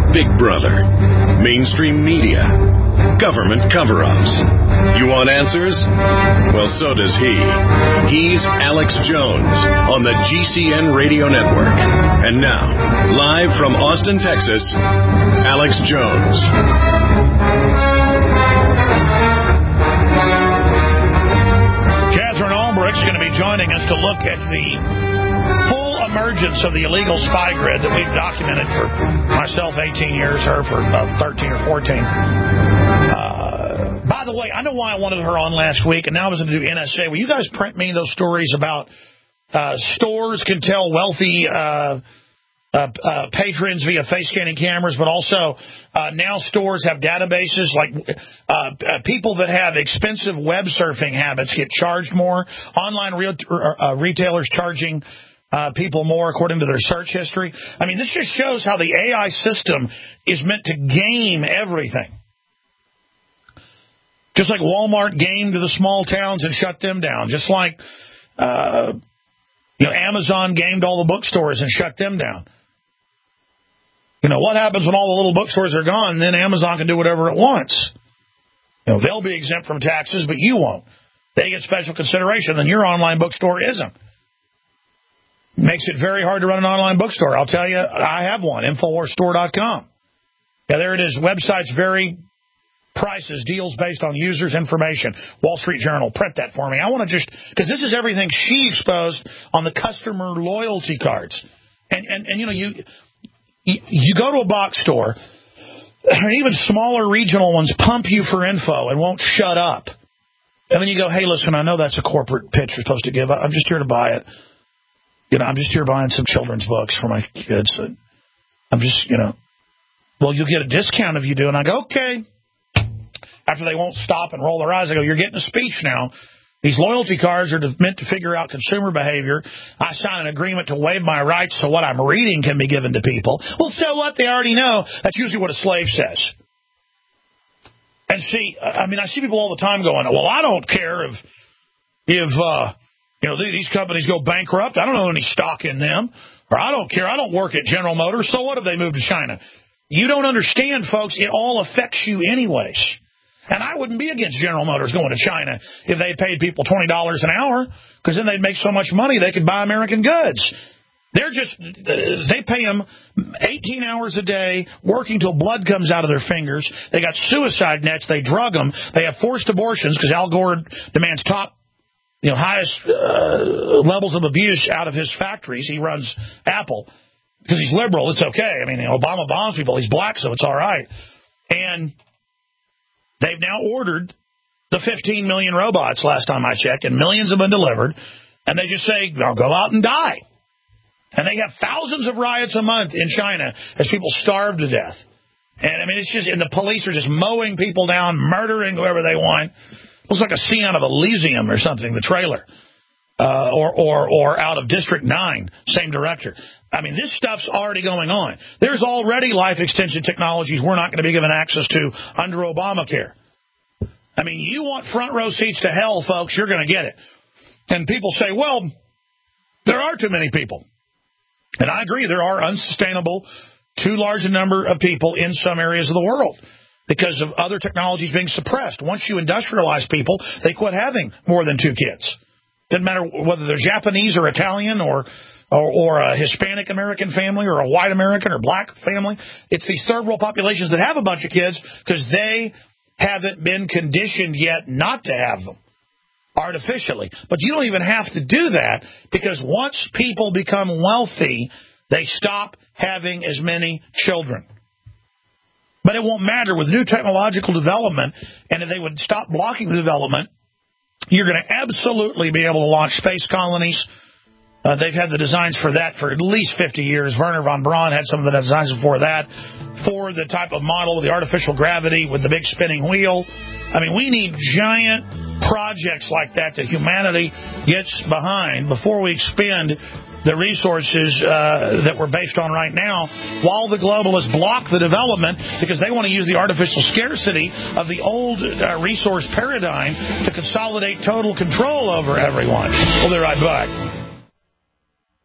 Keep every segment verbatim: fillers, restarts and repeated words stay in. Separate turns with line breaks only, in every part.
Big Brother, mainstream media, government cover-ups. You want answers? Well, so does he. He's Alex Jones on the G C N Radio Network. And now, live from Austin, Texas, Alex Jones.
Catherine Albrecht's going to be joining us to look at the full emergence of the illegal spy grid that we've documented for myself eighteen years, her for about thirteen or fourteen. Uh, by the way, I know why I wanted her on last week, and now I was going to do N S A. Will you guys print me those stories about uh, stores can tell wealthy uh, uh, uh, patrons via face scanning cameras, but also uh, now stores have databases like uh, uh, people that have expensive web surfing habits get charged more. Online real, uh, retailers charging Uh, people more according to their search history. I mean, this just shows how the A I system is meant to game everything. Just like Walmart gamed the small towns and shut them down. Just like uh, you know, Amazon gamed all the bookstores and shut them down. You know, what happens when all the little bookstores are gone? Then Amazon can do whatever it wants. You know, they'll be exempt from taxes, but you won't. They get special consideration, then your online bookstore isn't. Makes it very hard to run an online bookstore. I'll tell you, I have one, Infowars Store dot com. Yeah, there it is. Websites vary prices, deals based on users' information. Wall Street Journal, print that for me. I want to just, because this is everything she exposed on the customer loyalty cards. And, and, and you know, you, you go to a box store, and even smaller regional ones pump you for info and won't shut up. And then you go, hey, listen, I know that's a corporate pitch you're supposed to give. I'm just here to buy it. You know, I'm just here buying some children's books for my kids. I'm just, you know, well, you'll get a discount if you do. And I go, okay. After they won't stop and roll their eyes, I go, you're getting a speech now. These loyalty cards are meant to figure out consumer behavior. I sign an agreement to waive my rights so what I'm reading can be given to people. Well, so what? They already know. That's usually what a slave says. And see, I mean, I see people all the time going, well, I don't care if, if, uh, You know, these companies go bankrupt. I don't own any stock in them. Or I don't care. I don't work at General Motors. So what if they move to China? You don't understand, folks. It all affects you anyways. And I wouldn't be against General Motors going to China if they paid people twenty dollars an hour, because then they'd make so much money they could buy American goods. They're just, they pay them eighteen hours a day, working till blood comes out of their fingers. They got suicide nets. They drug them. They have forced abortions because Al Gore demands top You know, highest uh, levels of abuse out of his factories. He runs Apple because he's liberal. It's okay. I mean, you know, Obama bombs people. He's black, so it's all right. And they've now ordered the fifteen million robots last time I checked, and millions have been delivered. And they just say, "Now go out and die." And they have thousands of riots a month in China as people starve to death. And I mean, it's just, and the police are just mowing people down, murdering whoever they want. Looks like a scene out of Elysium or something, the trailer. Uh, or, or, or out of District nine, same director. I mean, this stuff's already going on. There's already life extension technologies we're not going to be given access to under Obamacare. I mean, you want front row seats to hell, folks, you're going to get it. And people say, well, there are too many people. And I agree, there are unsustainable, too large a number of people in some areas of the world, because of other technologies being suppressed. Once you industrialize people, they quit having more than two kids. Doesn't matter whether they're Japanese or Italian or, or, or a Hispanic American family or a white American or black family. It's these third world populations that have a bunch of kids because they haven't been conditioned yet not to have them artificially. But you don't even have to do that, because once people become wealthy, they stop having as many children. But it won't matter with new technological development, and if they would stop blocking the development, you're going to absolutely be able to launch space colonies. Uh, they've had the designs for that for at least fifty years. Werner von Braun had some of the designs before that for the type of model with the artificial gravity with the big spinning wheel. I mean, we need giant projects like that that humanity gets behind before we expend the resources uh, that we're based on right now, while the globalists block the development because they want to use the artificial scarcity of the old uh, resource paradigm to consolidate total control over everyone. We'll be right back.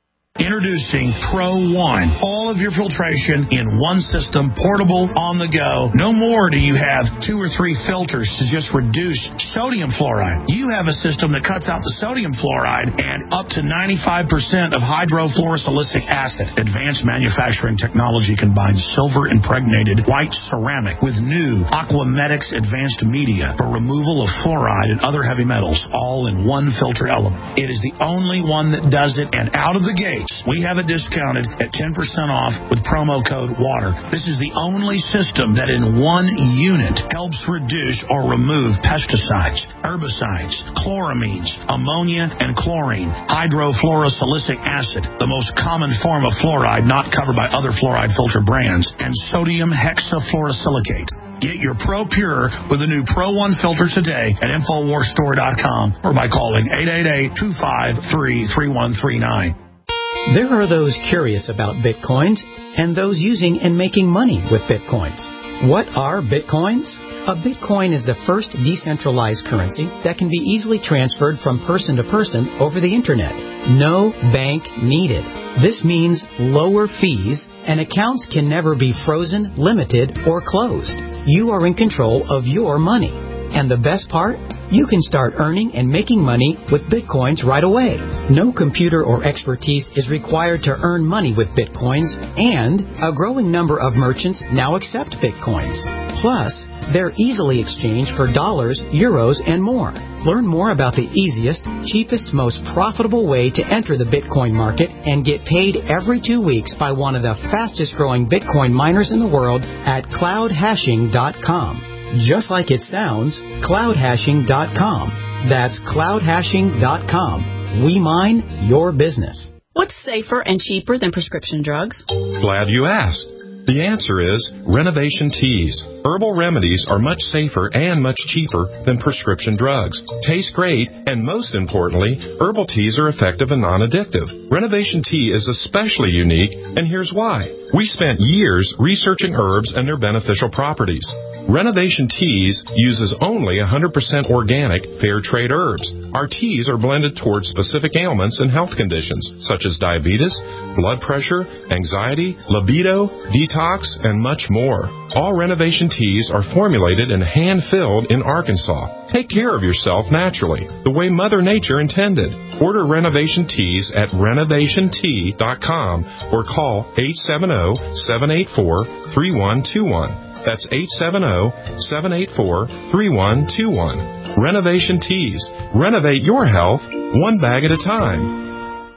Introducing Pro One. All of your filtration in one system, portable, on the go. No more do you have two or three filters to just reduce sodium fluoride. You have a system that cuts out the sodium fluoride and up to ninety-five percent of hydrofluorosilicic acid. Advanced manufacturing technology combines silver-impregnated white ceramic with new Aquamedics advanced media for removal of fluoride and other heavy metals, all in one filter element. It is the only one that does it, and out of the gates, we have it discounted at ten percent off with promo code WATER. This is the only system that in one unit helps reduce or remove pesticides, herbicides, chloramines, ammonia, and chlorine, hydrofluorosilicic acid, the most common form of fluoride not covered by other fluoride filter brands, and sodium hexafluorosilicate. Get your Pro Pure with the new Pro One filter today at Infowars Store dot com or by calling eight eight eight, two five three, three one three nine.
There are those curious about Bitcoins and those using and making money with Bitcoins. What are Bitcoins? A Bitcoin is the first decentralized currency that can be easily transferred from person to person over the Internet. No bank needed. This means lower fees, and accounts can never be frozen, limited, or closed. You are in control of your money. And the best part? You can start earning and making money with Bitcoins right away. No computer or expertise is required to earn money with Bitcoins, and a growing number of merchants now accept Bitcoins. Plus, they're easily exchanged for dollars, euros, and more. Learn more about the easiest, cheapest, most profitable way to enter the Bitcoin market and get paid every two weeks by one of the fastest growing Bitcoin miners in the world at cloud hashing dot com. Just like it sounds, cloud hashing dot com. That's cloud hashing dot com. We mine your business.
What's safer and cheaper than prescription drugs?
Glad you asked. The answer is Renovation Teas. Herbal remedies are much safer and much cheaper than prescription drugs. Taste great, and most importantly, herbal teas are effective and non-addictive. Renovation Tea is especially unique, and here's why. We spent years researching herbs and their beneficial properties. Renovation Teas uses only one hundred percent organic, fair trade herbs. Our teas are blended towards specific ailments and health conditions, such as diabetes, blood pressure, anxiety, libido, detox, and much more. All Renovation Teas are formulated and hand-filled in Arkansas. Take care of yourself naturally, the way Mother Nature intended. Order Renovation Teas at renovation tea dot com or call eight seven zero, seven eight four, three one two one. That's eight seven zero, seven eight four, three one two one. Renovation Teas. Renovate your health one bag at a time.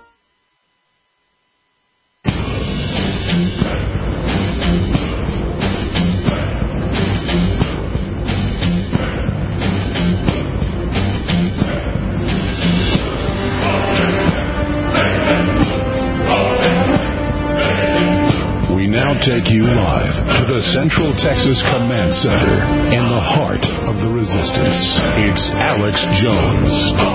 Take you live to the Central Texas Command Center in the heart of the resistance. It's Alex Jones.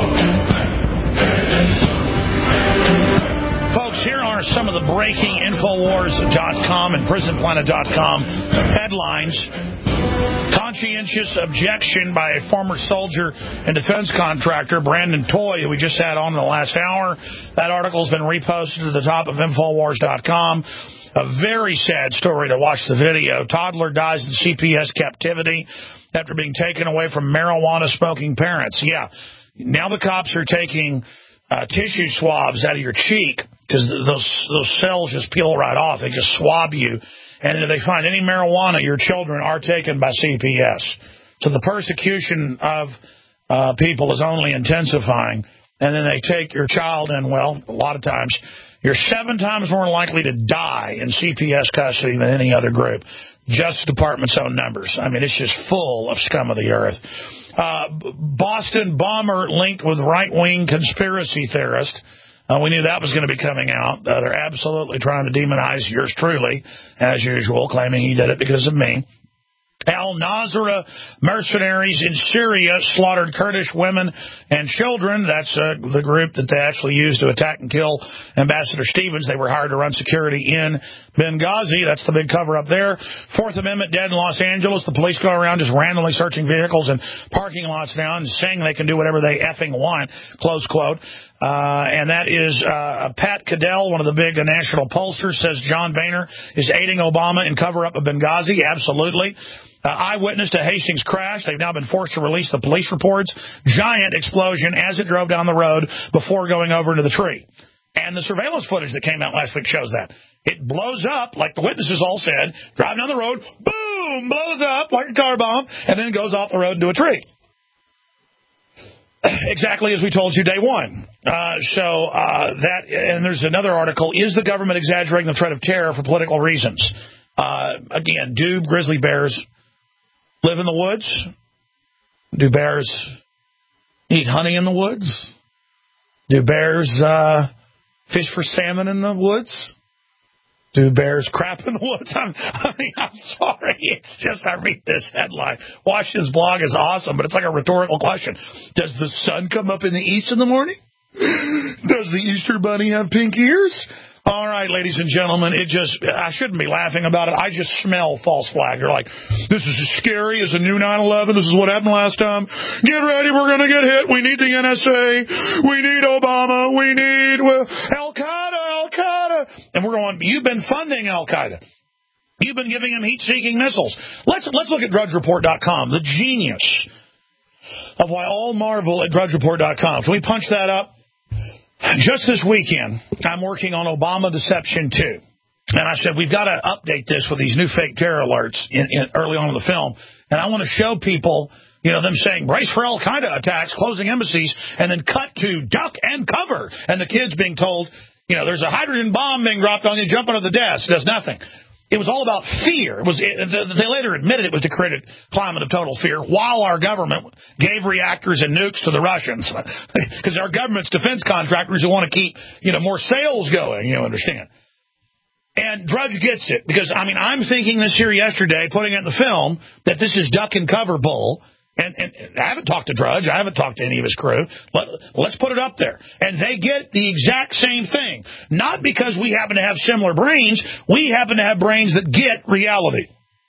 Folks, here are some of the breaking Infowars dot com and prison planet dot com headlines. Conscientious objection by a former soldier and defense contractor, Brandon Toy, who we just had on in the last hour. That article's been reposted to the top of Infowars dot com. A very sad story to watch the video. Toddler dies in C P S captivity after being taken away from marijuana-smoking parents. Yeah, now the cops are taking uh, tissue swabs out of your cheek because those those cells just peel right off. They just swab you. And if they find any marijuana, your children are taken by C P S. So the persecution of uh, people is only intensifying. And then they take your child and, well, a lot of times, you're seven times more likely to die in C P S custody than any other group. Just the department's own numbers. I mean, it's just full of scum of the earth. Uh, Boston bomber linked with right-wing conspiracy theorist. Uh, we knew that was going to be coming out. Uh, they're absolutely trying to demonize yours truly, as usual, claiming he did it because of me. Al-Nusra mercenaries in Syria slaughtered Kurdish women and children. That's uh, the group that they actually used to attack and kill Ambassador Stevens. They were hired to run security in Benghazi. That's the big cover-up there. Fourth Amendment dead in Los Angeles. The police go around just randomly searching vehicles and parking lots now and saying they can do whatever they effing want, close quote. Uh, and that is uh, Pat Cadell, one of the big uh, national pollsters, says John Boehner is aiding Obama in cover-up of Benghazi. Absolutely. Uh, eyewitness to Hastings crash. They've now been forced to release the police reports. Giant explosion as it drove down the road before going over into the tree. And the surveillance footage that came out last week shows that. It blows up, like the witnesses all said, driving down the road, boom, blows up like a car bomb, and then goes off the road into a tree. Exactly as we told you day one. Uh, so uh, that, and there's another article, is the government exaggerating the threat of terror for political reasons? Uh, again, do grizzly bears live in the woods? Do bears eat honey in the woods? Do bears uh, fish for salmon in the woods? Do bears crap in the woods? I'm, I mean, I'm sorry. It's just, I read this headline. Washington's blog is awesome, but it's like a rhetorical question. Does the sun come up in the east in the morning? Does the Easter Bunny have pink ears? All right, ladies and gentlemen, it just, I shouldn't be laughing about it. I just smell false flag. You're like, this is as scary as a new nine eleven. This is what happened last time. Get ready. We're going to get hit. We need the N S A. We need Obama. We need well, Al-Qaeda, Al-Qaeda. And we're going, you've been funding Al-Qaeda. You've been giving them heat-seeking missiles. Let's, let's look at Drudge Report dot com, the genius of why all marvel at Drudge Report dot com. Can we punch that up? Just this weekend, I'm working on Obama Deception two. And I said, we've got to update this with these new fake terror alerts in, in, early on in the film. And I want to show people, you know, them saying, brace for Al-Qaeda attacks, closing embassies, and then cut to duck and cover. And the kids being told, you know, there's a hydrogen bomb being dropped on you, jump under the desk. Does nothing. It was all about fear. It was. It, they later admitted it was to create a climate of total fear while our government gave reactors and nukes to the Russians. Because our government's defense contractors who want to keep, you know, more sales going, you understand. And Drudge gets it. Because, I mean, I'm thinking this here yesterday, putting it in the film, that this is duck and cover bull. And, and I haven't talked to Drudge. I haven't talked to any of his crew. Let, let's put it up there. And they get the exact same thing. Not because we happen to have similar brains. We happen to have brains that get reality.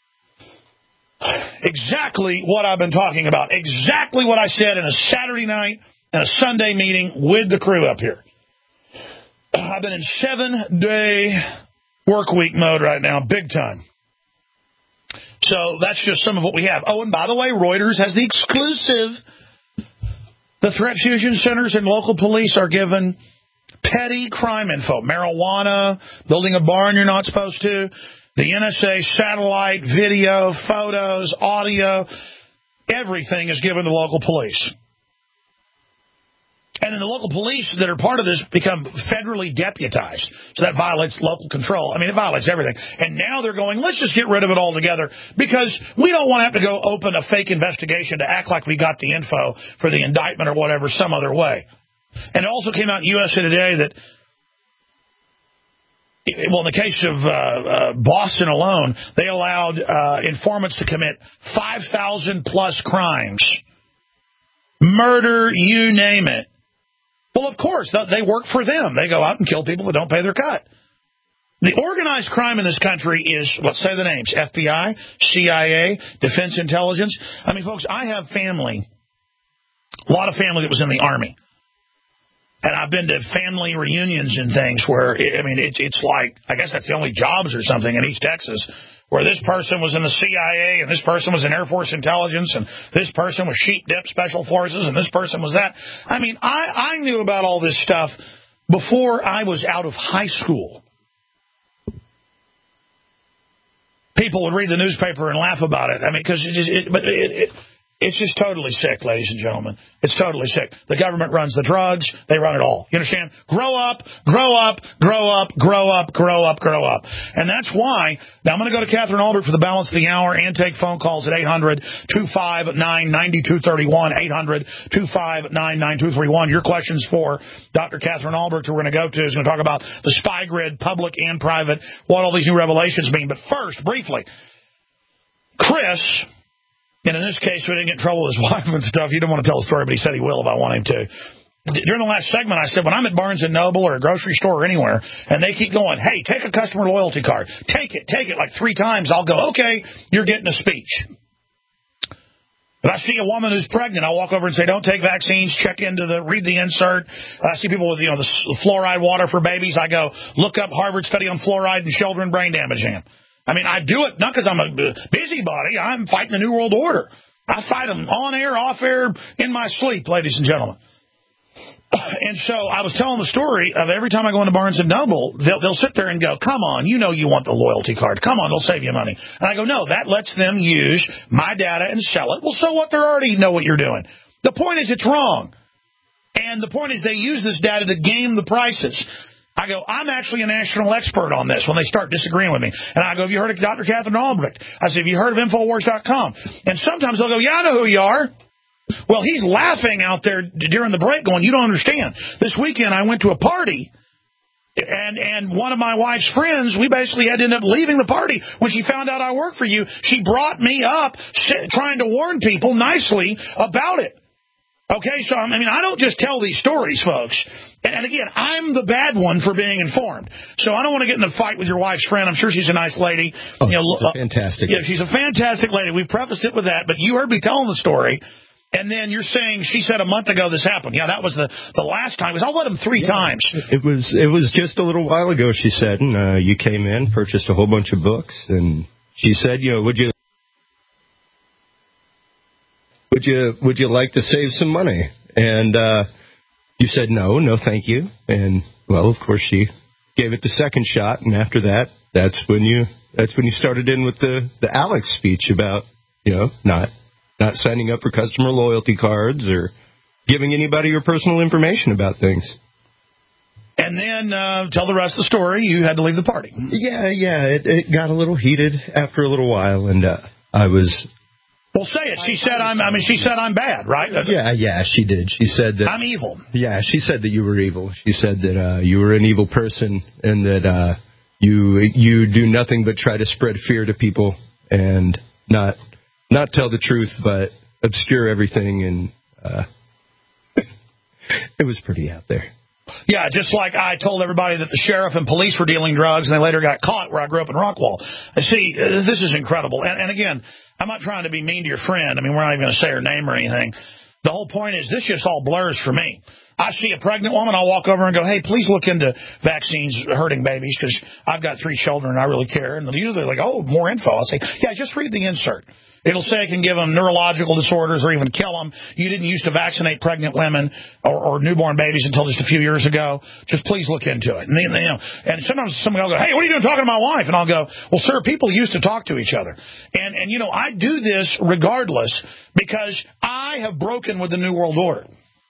Exactly what I've been talking about. Exactly what I said in a Saturday night and a Sunday meeting with the crew up here. I've been in seven-day work week mode right now, big time. So that's just some of what we have. Oh, and by the way, Reuters has the exclusive. The threat fusion centers and local police are given petty crime info. Marijuana, building a barn you're not supposed to, the N S A satellite, video, photos, audio. Everything is given to local police. And then the local police that are part of this become federally deputized. So that violates local control. I mean, it violates everything. And now they're going, let's just get rid of it altogether because we don't want to have to go open a fake investigation to act like we got the info for the indictment or whatever some other way. And it also came out in U S A Today that, well, in the case of uh, uh, Boston alone, they allowed uh, informants to commit five thousand plus crimes. Murder, you name it. Well, of course, they work for them. They go out and kill people that don't pay their cut. The organized crime in this country is, let's say the names, F B I, C I A, Defense Intelligence. I mean, folks, I have family, a lot of family that was in the Army. And I've been to family reunions and things where, I mean, it, it's like, I guess that's the only jobs or something in East Texas, where this person was in the C I A, and this person was in Air Force Intelligence, and this person was Sheep Dip Special Forces, and this person was that. I mean, I, I knew about all this stuff before I was out of high school. People would read the newspaper and laugh about it. I mean, because it, it, but it, it, it's just totally sick, ladies and gentlemen. It's totally sick. The government runs the drugs. They run it all. You understand? Grow up, grow up, grow up, grow up, grow up, grow up. And that's why, now I'm going to go to Catherine Albert for the balance of the hour and take phone calls at eight hundred, two five nine, nine two three one, eight hundred, two five nine, nine two three one. Your questions for Doctor Catherine Albert, who we're going to go to, is going to talk about the spy grid, public and private, what all these new revelations mean. But first, briefly, Chris... And in this case, we didn't get in trouble with his wife and stuff. He didn't want to tell the story, but he said he will if I want him to. During the last segment, I said, when I'm at Barnes and Noble or a grocery store or anywhere, and they keep going, hey, take a customer loyalty card. Take it, take it, like three times. I'll go, okay, you're getting a speech. If I see a woman who's pregnant, I'll walk over and say, don't take vaccines, check into the, read the insert. I see people with, you know, the fluoride water for babies. I go, look up Harvard study on fluoride and children brain damaging them. I mean, I do it not because I'm a busybody. I'm fighting the New World Order. I fight them on air, off air, in my sleep, ladies and gentlemen. And so I was telling the story of every time I go into Barnes and Noble, they'll, they'll sit there and go, come on, you know you want the loyalty card. Come on, they'll save you money. And I go, no, that lets them use my data and sell it. Well, so what? They already know what you're doing. The point is it's wrong. And the point is they use this data to game the prices. I go, I'm actually a national expert on this when they start disagreeing with me. And I go, have you heard of Doctor Catherine Albrecht? I said, have you heard of Infowars dot com? And sometimes they'll go, yeah, I know who you are. Well, he's laughing out there during the break going, you don't understand. This weekend I went to a party, and and one of my wife's friends, we basically had to end up leaving the party when she found out I work for you. She brought me up trying to warn people nicely about it. Okay, so I mean, I don't just tell these stories, folks. And again, I'm the bad one for being informed. So I don't want to get in a fight with your wife's friend. I'm sure she's a nice lady.
Oh,
you know,
she's a fantastic.
Yeah, she's a fantastic lady. We've prefaced it with that, but you heard me telling the story. And then you're saying she said a month ago this happened. Yeah, that was the, the last time. Because I'll let him three yeah, times.
It was it was just a little while ago, she said. And uh, you came in, purchased a whole bunch of books. And she said, you know, would you would you, would you like to save some money? And uh, you said, no, no, thank you. And, well, of course, she gave it the second shot. And after that, that's when you that's when you started in with the, the Alex speech about, you know, not... not signing up for customer loyalty cards or giving anybody your personal information about things.
And then uh, tell the rest of the story. You had to leave the party.
Yeah, yeah. It, it got a little heated after a little while, and uh, I was...
Well, say it. She said I'm. I mean, she said I'm bad, right?
Yeah, yeah, she did. She said that...
I'm evil.
Yeah, she said that you were evil. She said that uh, you were an evil person and that uh, you you do nothing but try to spread fear to people and not... not tell the truth, but obscure everything, and uh, it was pretty out there.
Yeah, just like I told everybody that the sheriff and police were dealing drugs, and they later got caught where I grew up in Rockwall. See, this is incredible. And, and again, I'm not trying to be mean to your friend. I mean, we're not even going to say her name or anything. The whole point is this just all blurs for me. I see a pregnant woman, I'll walk over and go, hey, please look into vaccines hurting babies because I've got three children and I really care. And usually they're like, oh, more info. I'll say, yeah, just read the insert. It'll say it can give them neurological disorders or even kill them. You didn't used to vaccinate pregnant women or, or newborn babies until just a few years ago. Just please look into it. And, then, you know, and sometimes somebody will go, hey, what are you doing talking to my wife? And I'll go, well, sir, people used to talk to each other. And, and you know, I do this regardless because I have broken with the New World Order.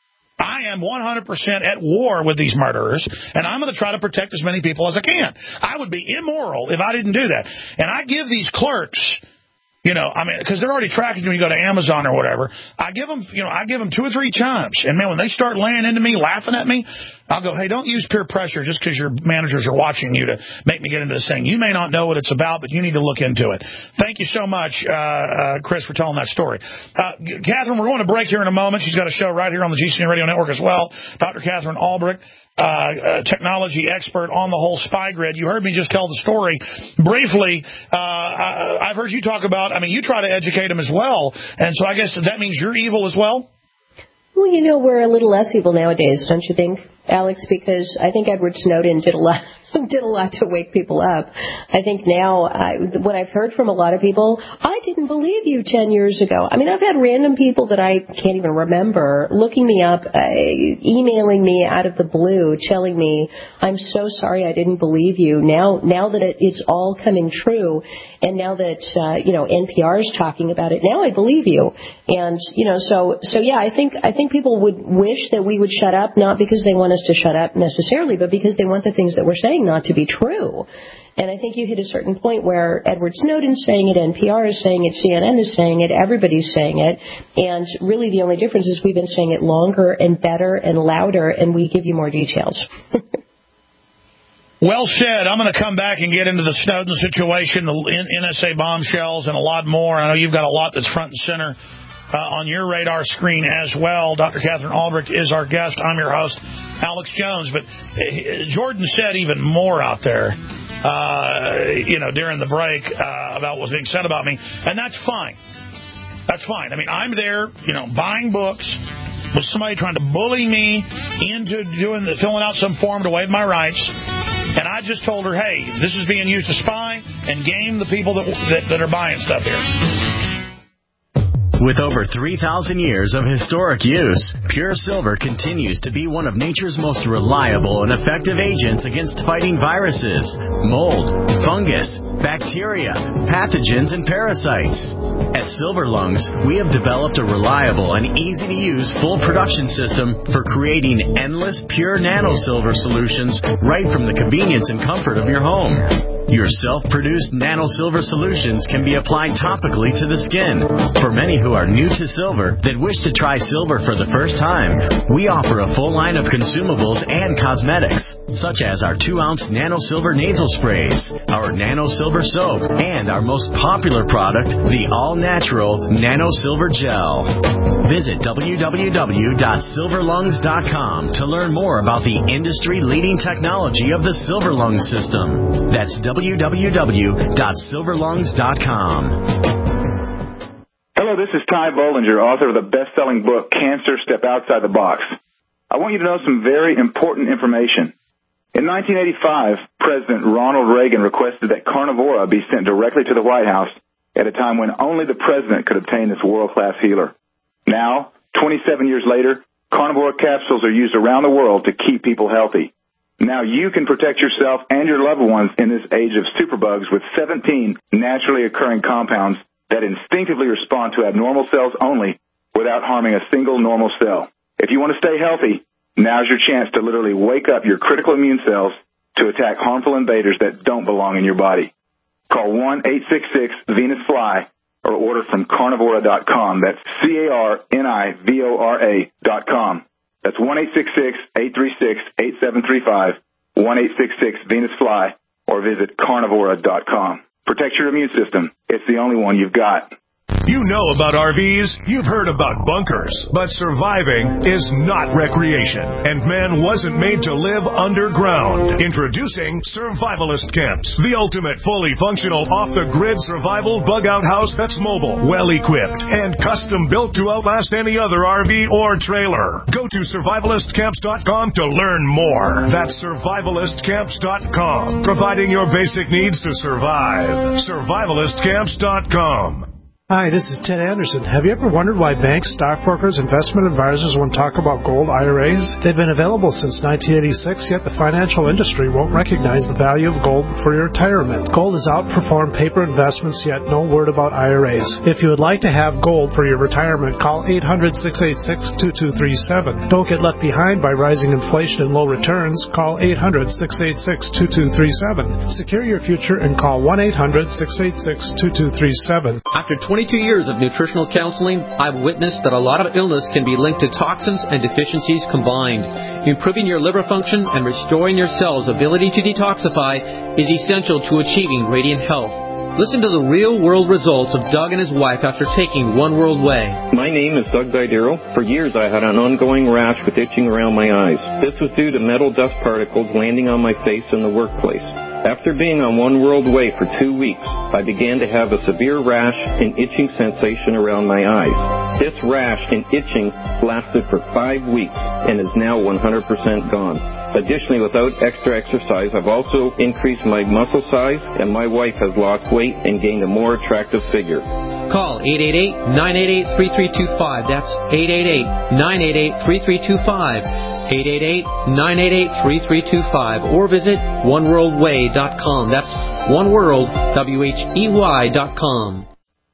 I am one hundred percent at war with these murderers, and I'm going to try to protect as many people as I can. I would be immoral if I didn't do that. And I give these clerks... You know, I mean, because they're already tracking you when you go to Amazon or whatever. I give them, you know, I give them two or three times. And, man, when they start laying into me, laughing at me, I'll go, hey, don't use peer pressure just because your managers are watching you to make me get into this thing. You may not know what it's about, but you need to look into it. Thank you so much, uh, uh, Chris, for telling that story. Uh, Catherine, we're going to break here in a moment. She's got a show right here on the G C N Radio Network as well. Doctor Catherine Albrecht. Uh, uh, technology expert on the whole spy grid. You heard me just tell the story briefly. Uh, I, I've heard you talk about, I mean, you try to educate them as well. And so I guess that means you're evil as well?
Well, you know, we're a little less evil nowadays, don't you think, Alex? Because I think Edward Snowden did a lot did a lot to wake people up. I think now, I, what I've heard from a lot of people, I didn't believe you ten years ago. I mean, I've had random people that I can't even remember looking me up, uh, emailing me out of the blue, telling me, I'm so sorry I didn't believe you. Now, now that it, it's all coming true, and now that, uh, you know, N P R is talking about it, now I believe you. And, you know, so, so yeah, I think, I think people would wish that we would shut up, not because they want us to shut up necessarily, but because they want the things that we're saying not to be true. And I think you hit a certain point where Edward Snowden's saying it, N P R is saying it, C N N is saying it, everybody's saying it. And really the only difference is we've been saying it longer and better and louder, and we give you more details.
Well said. I'm going to come back and get into the Snowden situation, the N S A bombshells, and a lot more. I know you've got a lot that's front and center uh, on your radar screen as well. Doctor Catherine Albrecht is our guest. I'm your host, Alex Jones. But uh, Jordan said even more out there, uh, you know, during the break uh, about what was being said about me, and that's fine. That's fine. I mean, I'm there, you know, buying books with somebody trying to bully me into doing the, filling out some form to waive my rights. And I just told her, hey, this is being used to spy and game the people that that, that are buying stuff here.
With over three thousand years of historic use, Pure Silver continues to be one of nature's most reliable and effective agents against fighting viruses, mold, fungus, bacteria, pathogens, and parasites. At Silver Lungs, we have developed a reliable and easy-to-use full production system for creating endless pure nano-silver solutions right from the convenience and comfort of your home. Your self-produced nano-silver solutions can be applied topically to the skin. For many who are new to silver that wish to try silver for the first time, we offer a full line of consumables and cosmetics, such as our two ounce nano-silver nasal sprays, our nano-silver soap, and our most popular product, the all-natural nano-silver gel. Visit w w w dot silver lungs dot com to learn more about the industry-leading technology of the Silver Lungs system. That's w w w dot silver lungs dot com.
Hello, this is Ty Bollinger, author of the best-selling book, Cancer, Step Outside the Box. I want you to know some very important information. In nineteen eighty-five, President Ronald Reagan requested that Carnivora be sent directly to the White House at a time when only the president could obtain this world-class healer. Now, twenty-seven years later, Carnivora capsules are used around the world to keep people healthy. Now you can protect yourself and your loved ones in this age of superbugs with seventeen naturally occurring compounds that instinctively respond to abnormal cells only without harming a single normal cell. If you want to stay healthy, now's your chance to literally wake up your critical immune cells to attack harmful invaders that don't belong in your body. Call one eight six six Venus Fly or order from carnivora dot com. That's C A R N I V O R A dot com. That's one eight six six, eight three six, eight seven three five, one eight six six Venus Fly, or visit carnivora dot com. Protect your immune system. It's the only one you've got.
You know about R Vs, you've heard about bunkers, but surviving is not recreation, and man wasn't made to live underground. Introducing Survivalist Camps, the ultimate fully functional off-the-grid survival bug-out house that's mobile, well-equipped, and custom-built to outlast any other R V or trailer. Go to survivalist camps dot com to learn more. That's survivalist camps dot com, providing your basic needs to survive. survivalist camps dot com.
Hi, this is Ted Anderson. Have you ever wondered why banks, stockbrokers, investment advisors won't talk about gold I R As? They've been available since nineteen eighty-six, yet the financial industry won't recognize the value of gold for your retirement. Gold has outperformed paper investments, yet no word about I R As. If you would like to have gold for your retirement, call eight hundred, six eight six, two two three seven. Don't get left behind by rising inflation and low returns. Call eight hundred, six eight six, two two three seven. Secure your future and call one eight hundred, six eight six, two two three seven.
After twenty-two years of nutritional counseling, I've witnessed that a lot of illness can be linked to toxins and deficiencies combined. Improving your liver function and restoring your cells' ability to detoxify is essential to achieving radiant health. Listen to the real-world results of Doug and his wife after taking One World Way.
My name is Doug Didero. For years I had an ongoing rash with itching around my eyes. This was due to metal dust particles landing on my face in the workplace. After being on One World Way for two weeks, I began to have a severe rash and itching sensation around my eyes. This rash and itching lasted for five weeks and is now one hundred percent gone. Additionally, without extra exercise, I've also increased my muscle size, and my wife has lost weight and gained a more attractive figure.
Call eight eight eight, nine eight eight, three three two five. That's eight eight eight, nine eight eight, three three two five. eight eight eight, nine eight eight, three three two five. Or visit one world way dot com. That's one world, W H E Y dot com.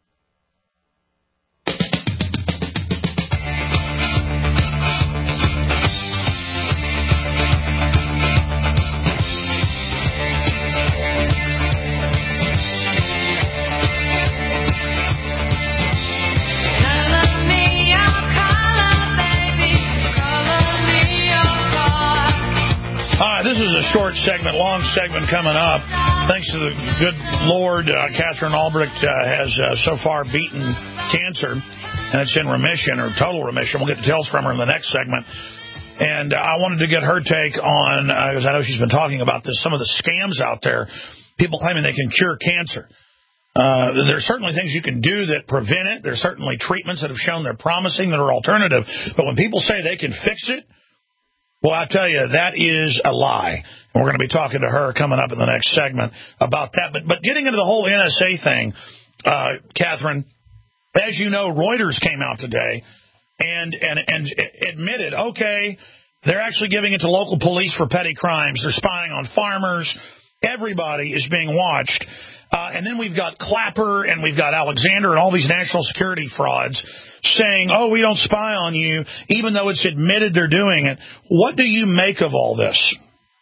Short segment, long segment coming up. Thanks to the good Lord, uh, Catherine Albrecht uh, has uh, so far beaten cancer, and it's in remission or total remission. We'll get details from her in the next segment. And uh, I wanted to get her take on, because uh, I know she's been talking about this, some of the scams out there, people claiming they can cure cancer. Uh, there's certainly things you can do that prevent it. There's certainly treatments that have shown they're promising that are alternative. But when people say they can fix it, well, I tell you, that is a lie. And we're going to be talking to her coming up in the next segment about that. But but getting into the whole N S A thing, uh, Catherine, as you know, Reuters came out today and, and, and admitted, okay, they're actually giving it to local police for petty crimes. They're spying on farmers. Everybody is being watched. Uh, and then we've got Clapper and we've got Alexander and all these national security frauds saying, oh, we don't spy on you, even though it's admitted they're doing it. What do you make of all this?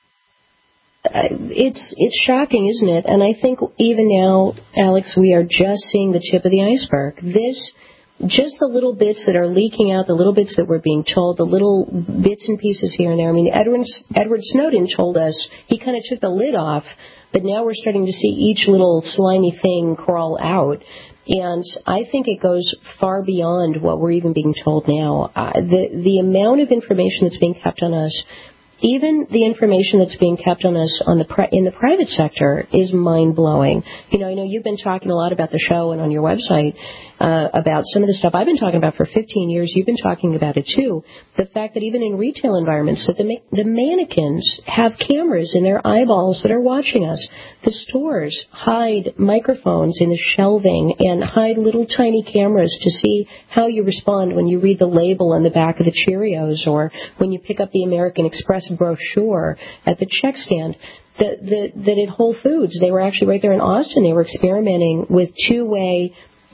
Uh, it's it's shocking, isn't it? And I think even now, Alex, we are just seeing the tip of the iceberg. This, just the little bits that are leaking out, the little bits that we're being told, the little bits and pieces here and there. I mean, Edward, Edward Snowden told us, he kind of took the lid off, but now we're starting to see each little slimy thing crawl out. And I think it goes far beyond what we're even being told now. Uh, the the amount of information that's being kept on us, even the information that's being kept on us on the pri- in the private sector, is mind-blowing. You know, I know you've been talking a lot about the show and on your website uh, about some of the stuff I've been talking about for fifteen years. You've been talking about it, too. The fact that even in retail environments, that the, ma- the mannequins have cameras in their eyeballs that are watching us. The stores hide microphones in the shelving and hide little tiny cameras to see how you respond when you read the label on the back of the Cheerios or when you pick up the American Express brochure at the check stand. The, the, that at Whole Foods, they were actually right there in Austin, they were experimenting with two-way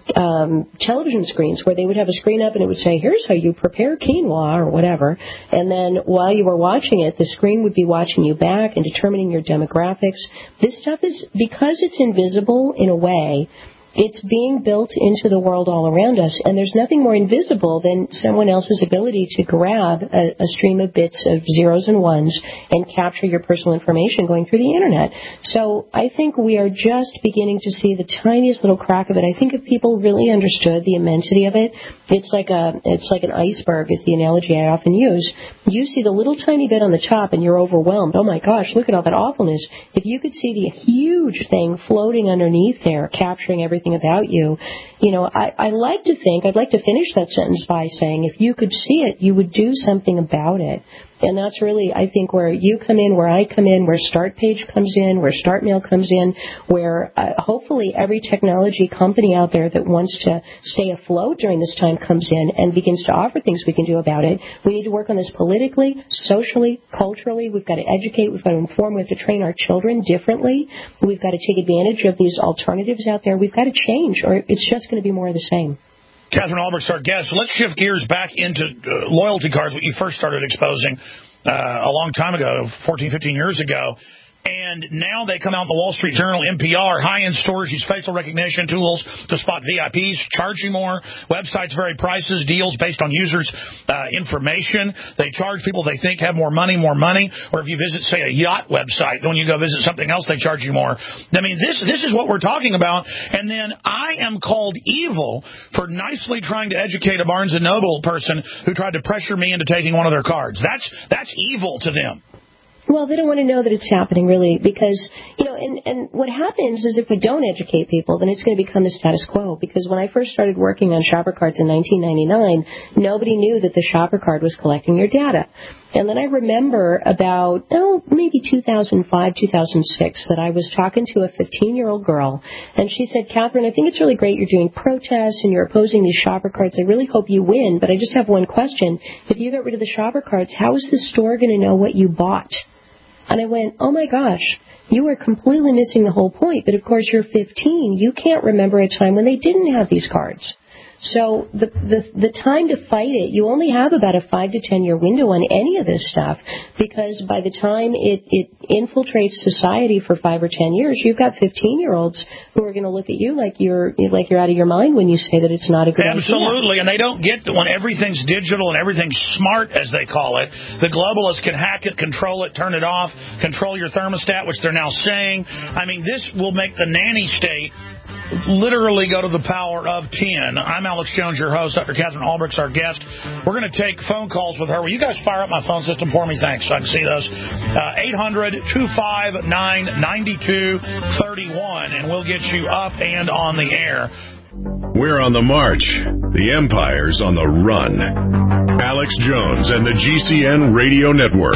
um, television screens where they would have a screen up and it would say, here's how you prepare quinoa or whatever. And then while you were watching it, the screen would be watching you back and determining your demographics. This stuff is, because it's invisible in a way, it's being built into the world all around us, and there's nothing more invisible than someone else's ability to grab a, a stream of bits of zeros and ones and capture your personal information going through the Internet. So I think we are just beginning to see the tiniest little crack of it. I think if people really understood the immensity of it, it's like a it's like an iceberg is the analogy I often use. You see the little tiny bit on the top and you're overwhelmed. Oh my gosh, look at all that awfulness. If you could see the huge thing floating underneath there, capturing everything about you, you know, I, I like to think, I'd like to finish that sentence by saying if you could see it, you would do something about it. And that's really, I think, where you come in, where I come in, where Start Page comes in, where Start Mail comes in, where uh, hopefully every technology company out there that wants to stay afloat during this time comes in and begins to offer things we can do about it. We need to work on this politically, socially, culturally. We've got to educate. We've got to inform. We have to train our children differently. We've got to take advantage of these alternatives out there. We've got to change, or it's just going to be more of the same.
Catherine Albrecht's our guest. So let's shift gears back into uh, loyalty cards, what you first started exposing uh, a long time ago, fourteen, fifteen years ago. And now they come out in the Wall Street Journal, N P R, high-end stores use facial recognition tools to spot V I Ps, charge you more. Websites vary prices, deals based on users' uh, information. They charge people they think have more money, more money. Or if you visit, say, a yacht website, then when you go visit something else, they charge you more. I mean, this this is what we're talking about. And then I am called evil for nicely trying to educate a Barnes and Noble person who tried to pressure me into taking one of their cards. That's that's evil to them.
Well, they don't want to know that it's happening, really, because, you know, and, and what happens is if we don't educate people, then it's going to become the status quo. Because when I first started working on shopper cards in nineteen ninety-nine, nobody knew that the shopper card was collecting your data. And then I remember about, oh, maybe two thousand five, two thousand six, that I was talking to a fifteen-year-old girl, and she said, Catherine, I think it's really great you're doing protests and you're opposing these shopper cards. I really hope you win, but I just have one question. If you got rid of the shopper cards, how is the store going to know what you bought? And I went, oh, my gosh, you are completely missing the whole point. But, of course, you're fifteen. You can't remember a time when they didn't have these cards. So the, the the time to fight it, you only have about a five to ten year window on any of this stuff, because by the time it, it infiltrates society for five or ten years, you've got fifteen year olds who are going to look at you like you're like you're out of your mind when you say that it's not a good
Absolutely.
idea.
Absolutely, and they don't get that when everything's digital and everything's smart, as they call it, the globalists can hack it, control it, turn it off, control your thermostat, which they're now saying. I mean, this will make the nanny state literally go to the power of ten. I'm Alex Jones, your host. Doctor Catherine Albrecht's our guest. We're going to take phone calls with her. Will you guys fire up my phone system for me? Thanks, so I can see those. Uh, eight hundred, two five nine, nine two three one, and we'll get you up and on the air.
We're on the march. The Empire's on the run. Alex Jones and the G C N Radio Network.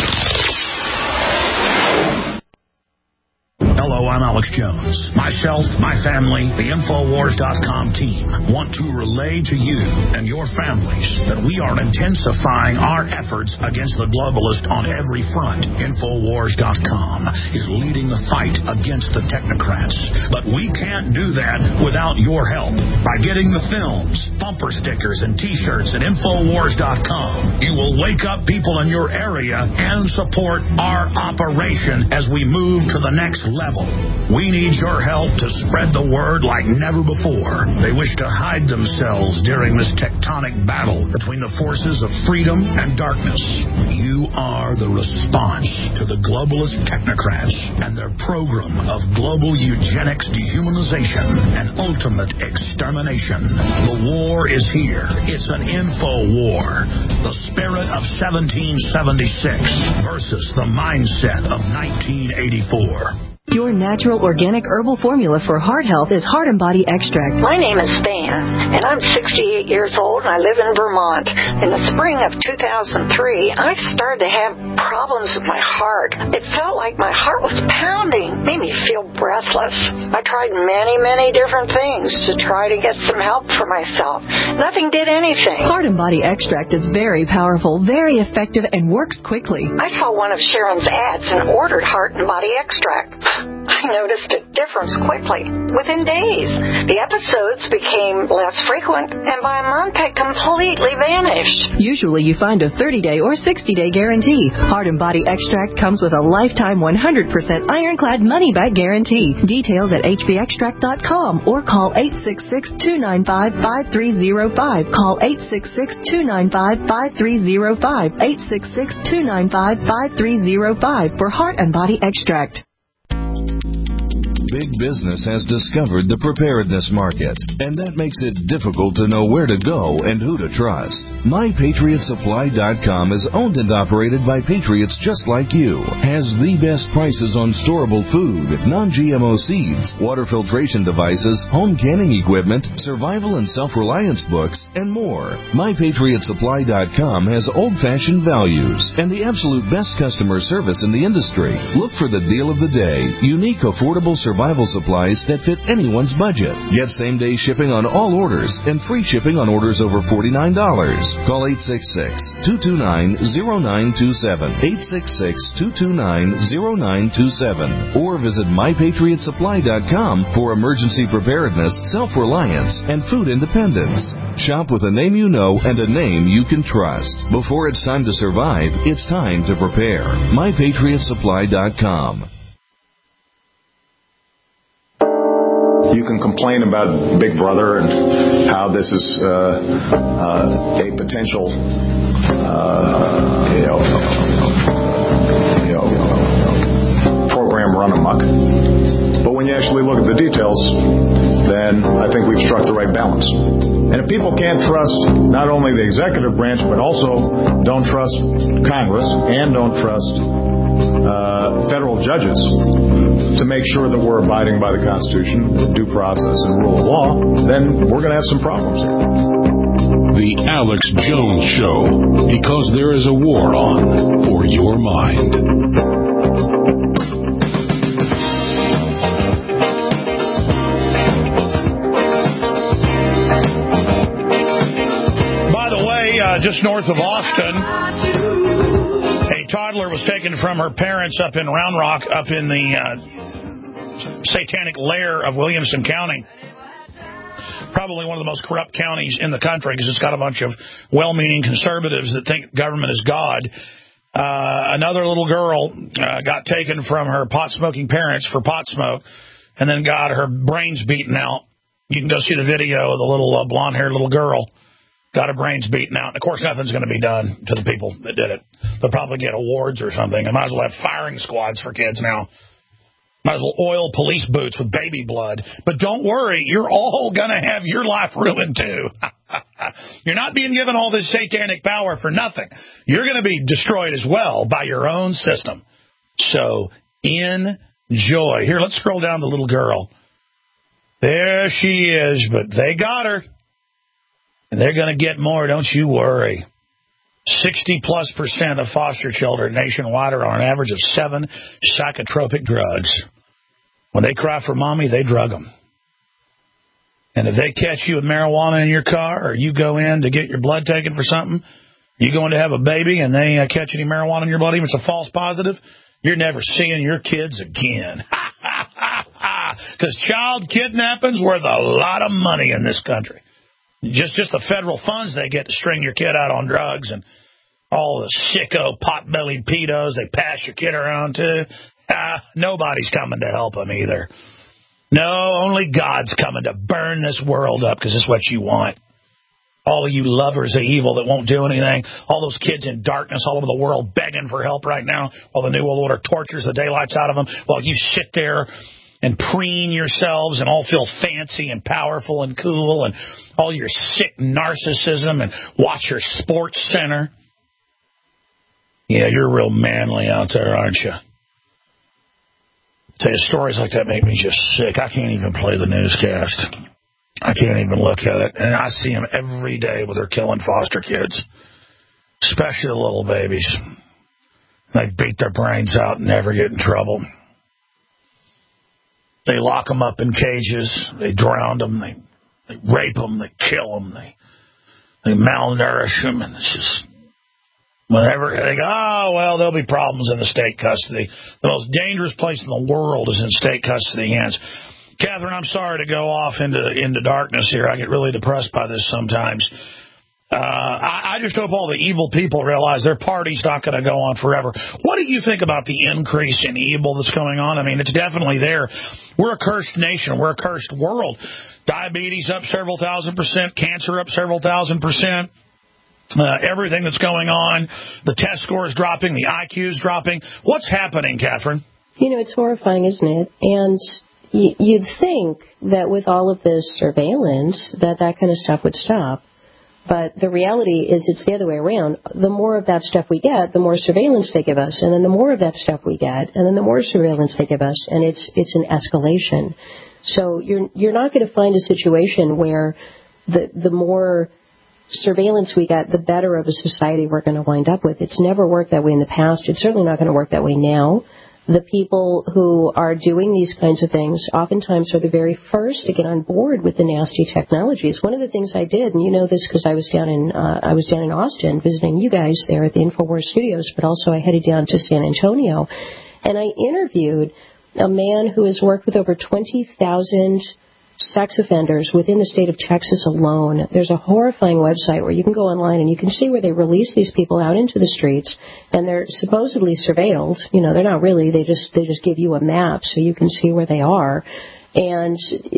Hello, I'm Alex Jones. Myself, my family, the Infowars dot com team want to relay to you and your families that we are intensifying our efforts against the globalist on every front. Infowars dot com is leading the fight against the technocrats. But we can't do that without your help. By getting the films, bumper stickers, and T-shirts at Infowars dot com, you will wake up people in your area and support our operation as we move to the next level. We need your help to spread the word like never before. They wish to hide themselves during this tectonic battle between the forces of freedom and darkness. You are the response to the globalist technocrats and their program of global eugenics, dehumanization, and ultimate extermination. The war is here. It's an info war. The spirit of seventeen seventy-six versus the mindset of nineteen eighty-four.
Your natural organic herbal formula for heart health is Heart and Body Extract.
My name is Van, and I'm sixty-eight years old, and I live in Vermont. In the spring of two thousand three, I started to have problems with my heart. It felt like my heart was pounding, made me feel breathless. I tried many, many different things to try to get some help for myself. Nothing did anything.
Heart and Body Extract is very powerful, very effective, and works quickly.
I saw one of Sharon's ads and ordered Heart and Body Extract. I noticed a difference quickly, within days. The episodes became less frequent, and by a month had completely vanished.
Usually you find a thirty-day or sixty-day guarantee. Heart and Body Extract comes with a lifetime one hundred percent ironclad money-back guarantee. Details at H B extract dot com or call eight six six, two nine five, five three zero five. Call eight six six, two nine five, five three zero five. eight six six, two nine five, five three zero five for Heart and Body Extract.
Big business has discovered the preparedness market, and that makes it difficult to know where to go and who to trust. My Patriot Supply dot com is owned and operated by patriots just like you, has the best prices on storable food, non-G M O seeds, water filtration devices, home canning equipment, survival and self-reliance books, and more. My Patriot Supply dot com has old-fashioned values and the absolute best customer service in the industry. Look for the deal of the day, unique, affordable survival Survival supplies that fit anyone's budget. Get same-day shipping on all orders and free shipping on orders over forty-nine dollars. Call eight six six, two two nine, zero nine two seven, eight six six, two two nine, zero nine two seven, or visit My Patriot Supply dot com for emergency preparedness, self-reliance, and food independence. Shop with a name you know and a name you can trust. Before it's time to survive, it's time to prepare. My Patriot Supply dot com.
You can complain about Big Brother and how this is uh, uh, a potential, uh, you know, you know, program run amok. But when you actually look at the details, then I think we've struck the right balance. And if people can't trust not only the executive branch, but also don't trust Congress and don't trust uh, federal judges to make sure that we're abiding by the Constitution, due process, and rule of law, then we're going to have some problems here.
The Alex Jones Show, because there is a war on for your mind.
Uh, just north of Austin, a toddler was taken from her parents up in Round Rock, up in the uh, satanic lair of Williamson County. Probably one of the most corrupt counties in the country because it's got a bunch of well-meaning conservatives that think government is God. Uh, another little girl uh, got taken from her pot-smoking parents for pot smoke and then got her brains beaten out. You can go see the video of the little uh, blonde-haired little girl. Got her brains beaten out. And, of course, nothing's going to be done to the people that did it. They'll probably get awards or something. I might as well have firing squads for kids now. Might as well oil police boots with baby blood. But don't worry, you're all going to have your life ruined too. You're not being given all this satanic power for nothing. You're going to be destroyed as well by your own system. So enjoy. Here, let's scroll down the little girl. There she is, but they got her. And they're going to get more, don't you worry. sixty plus percent of foster children nationwide are on an average of seven psychotropic drugs. When they cry for mommy, they drug them. And if they catch you with marijuana in your car, or you go in to get your blood taken for something, you going to have a baby and they uh, catch any marijuana in your blood, even if it's a false positive, you're never seeing your kids again. Because child kidnapping's worth a lot of money in this country. Just just the federal funds they get to string your kid out on drugs and all the sicko, pot-bellied pedos they pass your kid around to. Ah, nobody's coming to help them either. No, only God's coming to burn this world up because it's what you want. All of you lovers of evil that won't do anything. All those kids in darkness all over the world begging for help right now while the New World Order tortures the daylights out of them while you sit there and preen yourselves and all feel fancy and powerful and cool and all your sick narcissism and watch your sports center. Yeah, you're real manly out there, aren't you? Tell you, stories like that make me just sick. I can't even play the newscast. I can't even look at it. And I see them every day where they're killing foster kids, especially the little babies. They beat their brains out and never get in trouble. They lock them up in cages. They drown them. They, they rape them. They kill them. They, they malnourish them. And it's just... Whenever they go, oh, well, there'll be problems in the state custody. The most dangerous place in the world is in state custody hands. Catherine, I'm sorry to go off into into darkness here. I get really depressed by this sometimes. Uh, I, I just hope all the evil people realize their party's not going to go on forever. What do you think about the increase in evil that's going on? I mean, it's definitely there. We're a cursed nation. We're a cursed world. Diabetes up several thousand percent. Cancer up several thousand percent. Uh, everything that's going on, the test score is dropping, the I Q is dropping. What's happening, Catherine?
You know, it's horrifying, isn't it? And y- you'd think that with all of this surveillance that that kind of stuff would stop. But the reality is it's the other way around. The more of that stuff we get, the more surveillance they give us. And then the more of that stuff we get, and then the more surveillance they give us. And it's it's an escalation. So you're you're not going to find a situation where the the more surveillance we get, the better of a society we're going to wind up with. It's never worked that way in the past. It's certainly not going to work that way now. The people who are doing these kinds of things oftentimes are the very first to get on board with the nasty technologies. One of the things I did, and you know this because I was down in uh, I was down in Austin visiting you guys there at the InfoWars studios, but also I headed down to San Antonio, and I interviewed a man who has worked with over twenty thousand sex offenders within the state of Texas alone. There's a horrifying website where you can go online and you can see where they release these people out into the streets, and they're supposedly surveilled. You know, they're not really. They just they just give you a map so you can see where they are. And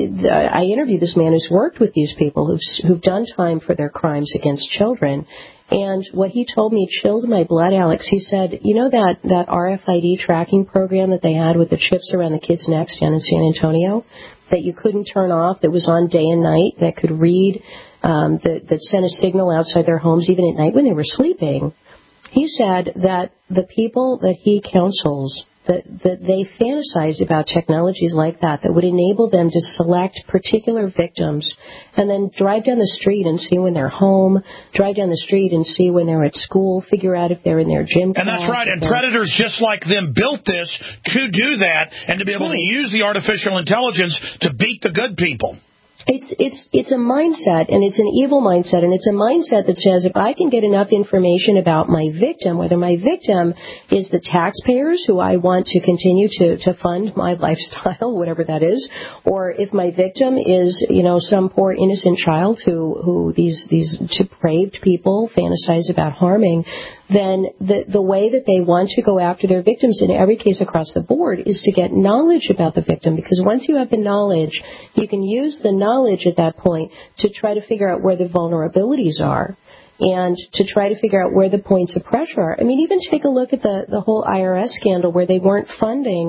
I interviewed this man who's worked with these people who've, who've done time for their crimes against children. And what he told me chilled my blood, Alex. He said, you know that, that R F I D tracking program that they had with the chips around the kids' necks down in San Antonio that you couldn't turn off, that was on day and night, that could read, um, that, that sent a signal outside their homes even at night when they were sleeping? He said that the people that he counsels, that, that they fantasize about technologies like that that would enable them to select particular victims and then drive down the street and see when they're home, drive down the street and see when they're at school, figure out if they're in their gym class.
And that's right, and predators just like them built this to do that and to be able to use the artificial intelligence to beat the good people.
It's it's it's a mindset, and it's an evil mindset, and it's a mindset that says if I can get enough information about my victim, whether my victim is the taxpayers who I want to continue to, to fund my lifestyle, whatever that is, or if my victim is, you know, some poor innocent child who, who these these depraved people fantasize about harming, then the, the way that they want to go after their victims in every case across the board is to get knowledge about the victim, because once you have the knowledge, you can use the knowledge at that point to try to figure out where the vulnerabilities are and to try to figure out where the points of pressure are. I mean, even take a look at the, the whole I R S scandal where they weren't funding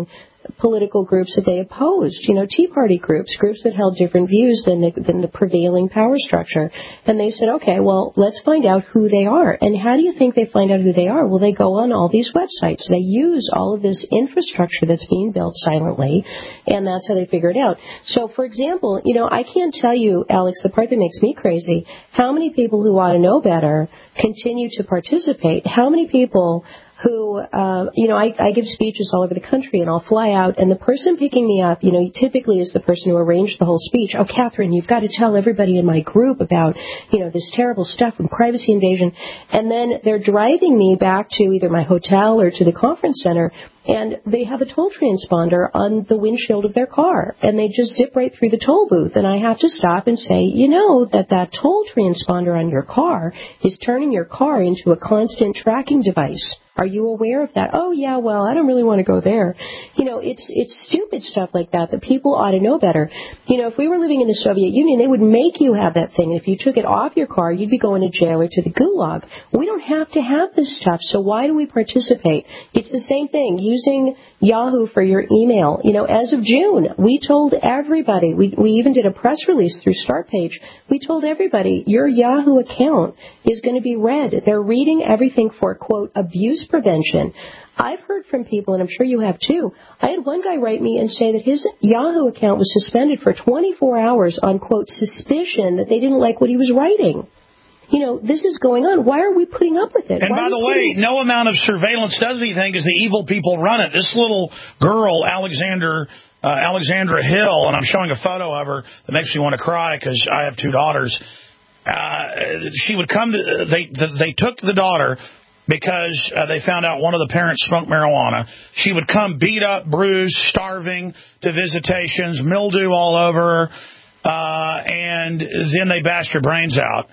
political groups that they opposed, you know, Tea Party groups, groups that held different views than the, than the prevailing power structure. And they said, okay, well, let's find out who they are. And how do you think they find out who they are? Well, they go on all these websites. They use all of this infrastructure that's being built silently, and that's how they figure it out. So, for example, you know, I can't tell you, Alex, the part that makes me crazy, how many people who ought to know better continue to participate? How many people who, uh, you know, I, I give speeches all over the country, and I'll fly out, and the person picking me up, you know, typically is the person who arranged the whole speech. Oh, Catherine, you've got to tell everybody in my group about, you know, this terrible stuff and privacy invasion. And then they're driving me back to either my hotel or to the conference center, and they have a toll transponder on the windshield of their car, and they just zip right through the toll booth. And I have to stop and say, you know, that that toll transponder on your car is turning your car into a constant tracking device. Are you aware of that? Oh, yeah, well, I don't really want to go there. You know, it's it's stupid stuff like that that people ought to know better. You know, if we were living in the Soviet Union, they would make you have that thing. And if you took it off your car, you'd be going to jail or to the gulag. We don't have to have this stuff, so why do we participate? It's the same thing, using Yahoo for your email. You know, as of June, we told everybody, we, we even did a press release through StartPage, we told everybody, your Yahoo account is going to be read. They're reading everything for, quote, abuse prevention. I've heard from people, and I'm sure you have too, I had one guy write me and say that his Yahoo account was suspended for twenty-four hours on, quote, suspicion that they didn't like what he was writing. You know, this is going on. Why are we putting up with it?
And
Why
by the way, no amount of surveillance does anything because the evil people run it. This little girl, Alexander, uh, Alexandra Hill, and I'm showing a photo of her that makes me want to cry because I have two daughters. Uh, she would come to, they, they took the daughter because uh, they found out one of the parents smoked marijuana. She would come beat up, bruised, starving to visitations, mildew all over her, uh, and then they bashed her brains out.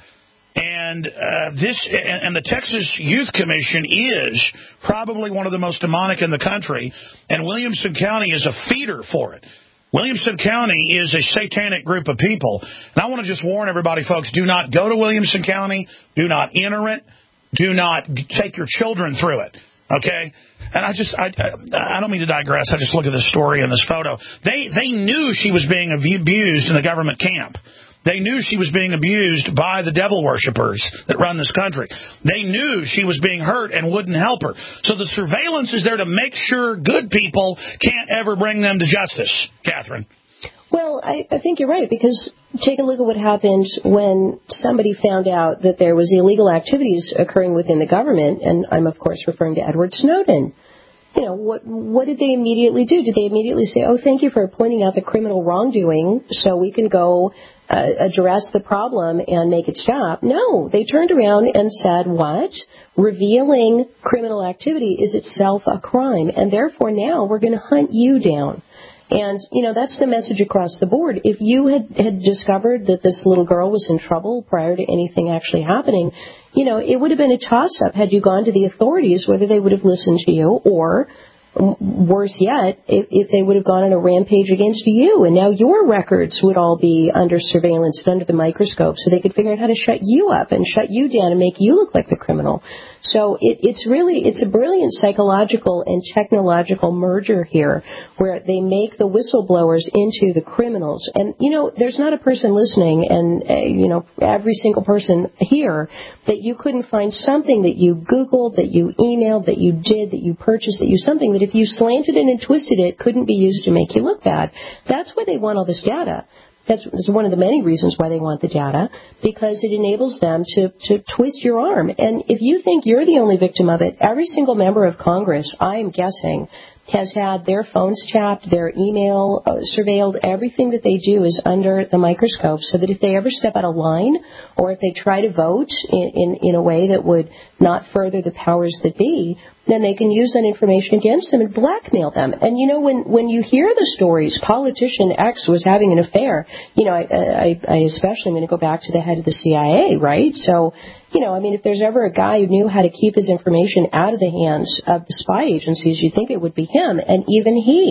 And uh, this, and the Texas Youth Commission is probably one of the most demonic in the country, and Williamson County is a feeder for it. Williamson County is a satanic group of people. And I want to just warn everybody, folks, do not go to Williamson County. Do not enter it. Do not take your children through it, okay? And I just, I, I don't mean to digress. I just look at this story and this photo. They, they knew she was being abused in the government camp. They knew she was being abused by the devil worshippers that run this country. They knew she was being hurt and wouldn't help her. So the surveillance is there to make sure good people can't ever bring them to justice, Catherine.
Well, I, I think you're right, because take a look at what happened when somebody found out that there was illegal activities occurring within the government, and I'm, of course, referring to Edward Snowden. You know, what what did they immediately do? Did they immediately say, oh, thank you for pointing out the criminal wrongdoing so we can go uh, address the problem and make it stop? No, they turned around and said, what? Revealing criminal activity is itself a crime, and therefore now we're going to hunt you down. And, you know, that's the message across the board. If you had, had discovered that this little girl was in trouble prior to anything actually happening, you know, it would have been a toss-up had you gone to the authorities, whether they would have listened to you, or, worse yet, if, if they would have gone on a rampage against you. And now your records would all be under surveillance and under the microscope, so they could figure out how to shut you up and shut you down and make you look like the criminal. So it, it's really, it's a brilliant psychological and technological merger here where they make the whistleblowers into the criminals. And, you know, there's not a person listening, and, uh, you know, every single person here, that you couldn't find something that you Googled, that you emailed, that you did, that you purchased, that you something that if you slanted it and twisted it couldn't be used to make you look bad. That's why they want all this data. That's one of the many reasons why they want the data, because it enables them to, to twist your arm. And if you think you're the only victim of it, every single member of Congress, I am guessing, has had their phones tapped, their email uh, surveilled. Everything that they do is under the microscope, so that if they ever step out of line or if they try to vote in, in, in a way that would not further the powers that be, then they can use that information against them and blackmail them. And, you know, when, when you hear the stories, politician X was having an affair, you know, I, I, I especially am going to go back to the head of the C I A, right? So, you know, I mean, if there's ever a guy who knew how to keep his information out of the hands of the spy agencies, you'd think it would be him. And even he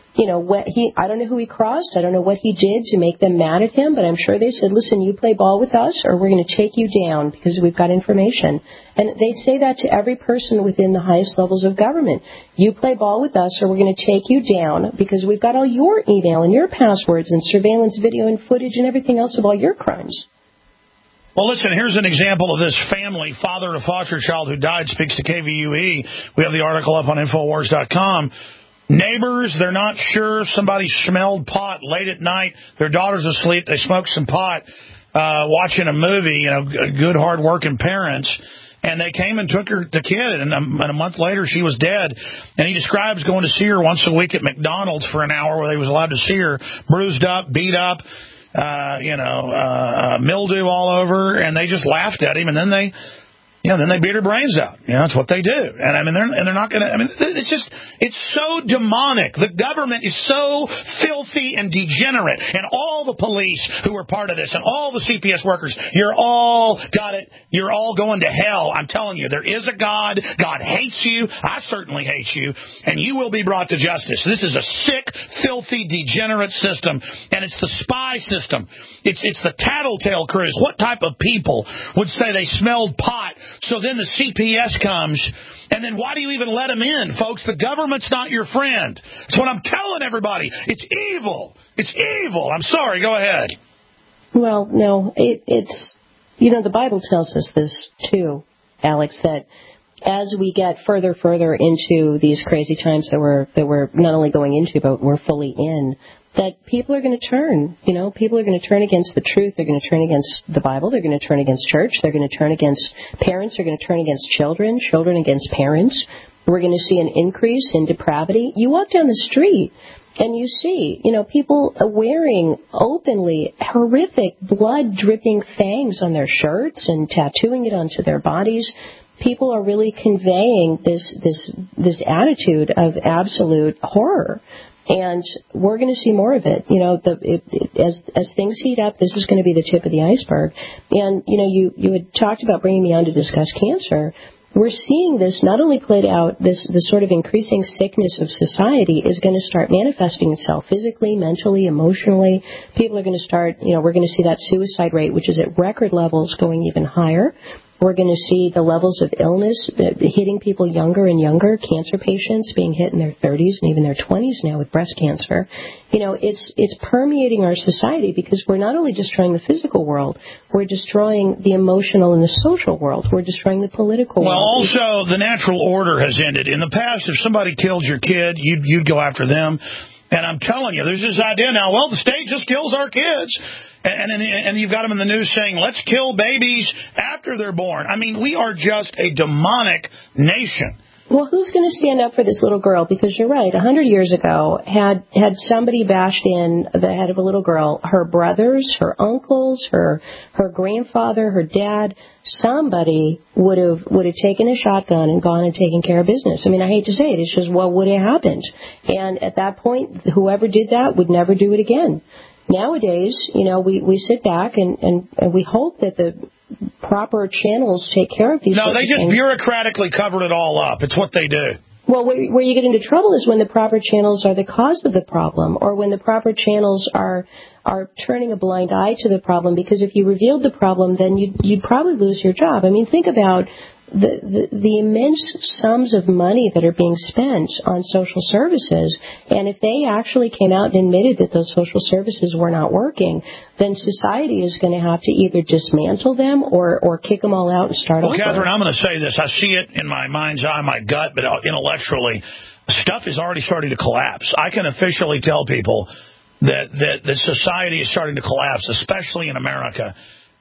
you know, what he, I don't know who he crossed. I don't know what he did to make them mad at him, but I'm sure they said, listen, you play ball with us or we're going to take you down because we've got information. And they say that to every person within the highest levels of government. You play ball with us or we're going to take you down because we've got all your email and your passwords and surveillance video and footage and everything else of all your crimes.
Well, listen, here's an example of this family. Father of a foster child who died speaks to K V U E. We have the article up on Infowars dot com. Neighbors, they're not sure. Somebody smelled pot late at night. Their daughter's asleep. They smoked some pot uh, watching a movie, you know, good, hard-working parents. And they came and took her, the kid, and a, and a month later she was dead. And he describes going to see her once a week at McDonald's for an hour where they was allowed to see her, bruised up, beat up, uh, you know, uh, mildew all over. And they just laughed at him, and then they... You know, then they beat her brains out. You know, that's what they do. And I mean, they're, and they're not going to, I mean, it's just, it's so demonic. The government is so filthy and degenerate. And all the police who are part of this and all the C P S workers, you're all got it. You're all going to hell. I'm telling you, there is a God. God hates you. I certainly hate you. And you will be brought to justice. This is a sick, filthy, degenerate system. And it's the spy system. It's, it's the tattletale cruise. What type of people would say they smelled pot? So then the C P S comes, and then why do you even let them in, folks? The government's not your friend. That's what I'm telling everybody. It's evil. It's evil. I'm sorry. Go ahead.
Well, no, it, it's, you know, the Bible tells us this, too, Alex, that as we get further, further into these crazy times that we're, that we're not only going into, but we're fully in, that people are going to turn, you know, people are going to turn against the truth. They're going to turn against the Bible. They're going to turn against church. They're going to turn against parents. They're going to turn against children, children against parents. We're going to see an increase in depravity. You walk down the street and you see, you know, people wearing openly horrific blood-dripping fangs on their shirts and tattooing it onto their bodies. People are really conveying this, this, this attitude of absolute horror. And we're going to see more of it. You know, the, it, it, as as things heat up, this is going to be the tip of the iceberg. And, you know, you, you had talked about bringing me on to discuss cancer. We're seeing this not only played out, this, this sort of increasing sickness of society is going to start manifesting itself physically, mentally, emotionally. People are going to start, you know, we're going to see that suicide rate, which is at record levels, going even higher. We're going to see the levels of illness hitting people younger and younger, cancer patients being hit in their thirties and even their twenties now with breast cancer. You know, it's it's permeating our society because we're not only destroying the physical world, we're destroying the emotional and the social world. We're destroying the political
well,
world.
Well, also, the natural order has ended. In the past, if somebody killed your kid, you'd, you'd go after them. And I'm telling you, there's this idea now, well, the state just kills our kids. And, and, and you've got them in the news saying, let's kill babies after they're born. I mean, we are just a demonic nation.
Well, who's going to stand up for this little girl? Because you're right, a hundred years ago, had had somebody bashed in the head of a little girl, her brothers, her uncles, her her grandfather, her dad, somebody would have would have taken a shotgun and gone and taken care of business. I mean, I hate to say it, it's just what would have happened. And at that point, whoever did that would never do it again. Nowadays, you know, we, we sit back and, and, and we hope that the proper channels take care of these
No, they just
things.
bureaucratically covered it all up. It's what they do.
Well, where, where you get into trouble is when the proper channels are the cause of the problem, or when the proper channels are are turning a blind eye to the problem, because if you revealed the problem, then you'd, you'd probably lose your job. I mean, think about the, the, the immense sums of money that are being spent on social services, and if they actually came out and admitted that those social services were not working, then society is going to have to either dismantle them or, or kick them all out and start
well,
over.
Well, Catherine, I'm going to say this. I see it in my mind's eye, my gut, but intellectually, stuff is already starting to collapse. I can officially tell people that, that, that society is starting to collapse, especially in America.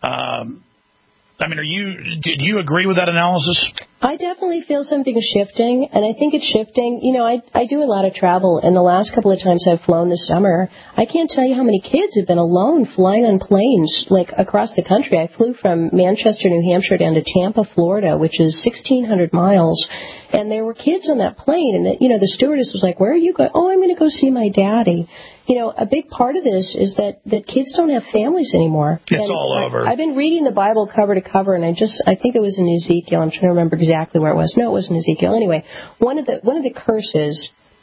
Um, I mean, are you? Did you agree with that analysis?
I definitely feel something shifting, and I think it's shifting. You know, I I do a lot of travel, and the last couple of times I've flown this summer, I can't tell you how many kids have been alone flying on planes, like, across the country. I flew from Manchester, New Hampshire, down to Tampa, Florida, which is sixteen hundred miles, and there were kids on that plane, and, the, you know, the stewardess was like, where are you going? Oh, I'm going to go see my daddy. You know, a big part of this is that, that kids don't have families anymore.
It's
and
all over.
I, I've been reading the Bible cover to cover, and I just, I think it was in Ezekiel. I'm trying to remember exactly where it was. No, it wasn't Ezekiel. Anyway, one of the, one of the curses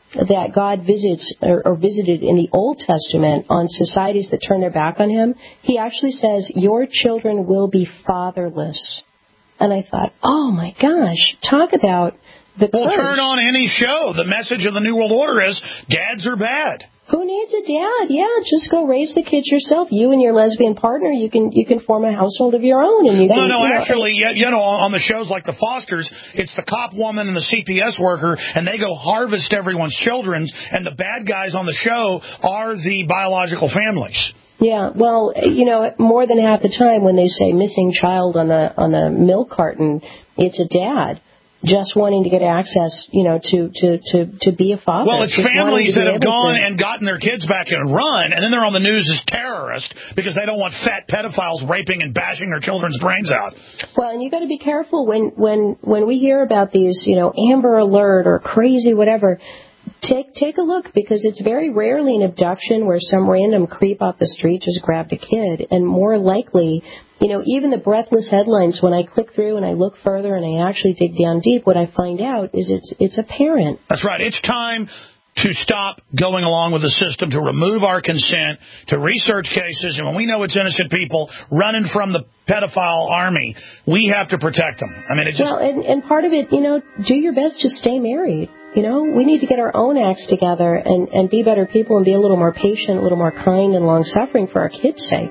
that God visits or, or visited in the Old Testament on societies that turn their back on him, he actually says, your children will be fatherless. And I thought, oh, my gosh, talk about the
Well,
curse.
turn on any show. The message of the New World Order is dads are bad.
Who needs a dad? Yeah, just go raise the kids yourself. You and your lesbian partner, you can you can form a household of your own. And you
well,
can,
no,
you know,
actually, you know, on the shows like The Fosters, it's the cop woman and the C P S worker, and they go harvest everyone's children, and the bad guys on the show are the biological families.
Yeah, well, you know, more than half the time when they say missing child on the on the milk carton, it's a dad just wanting to get access, you know, to to to, to be a father.
Well, it's
just
families that have gone
to...
and gotten their kids back and run, and then they're on the news as terrorists because they don't want fat pedophiles raping and bashing their children's brains out.
Well, and you got to be careful when when when we hear about these, you know, Amber Alert or crazy whatever. Take take a look, because it's very rarely an abduction where some random creep off the street just grabbed a kid, and more likely, you know, even the breathless headlines, when I click through and I look further and I actually dig down deep, what I find out is it's it's a parent.
That's right. It's time to stop going along with the system, to remove our consent, to research cases, and when we know it's innocent people running from the pedophile army, we have to protect them. I mean, it's just...
Well, and, and part of it, you know, do your best to stay married. You know, we need to get our own acts together and, and be better people and be a little more patient, a little more kind and long-suffering for our kids' sake.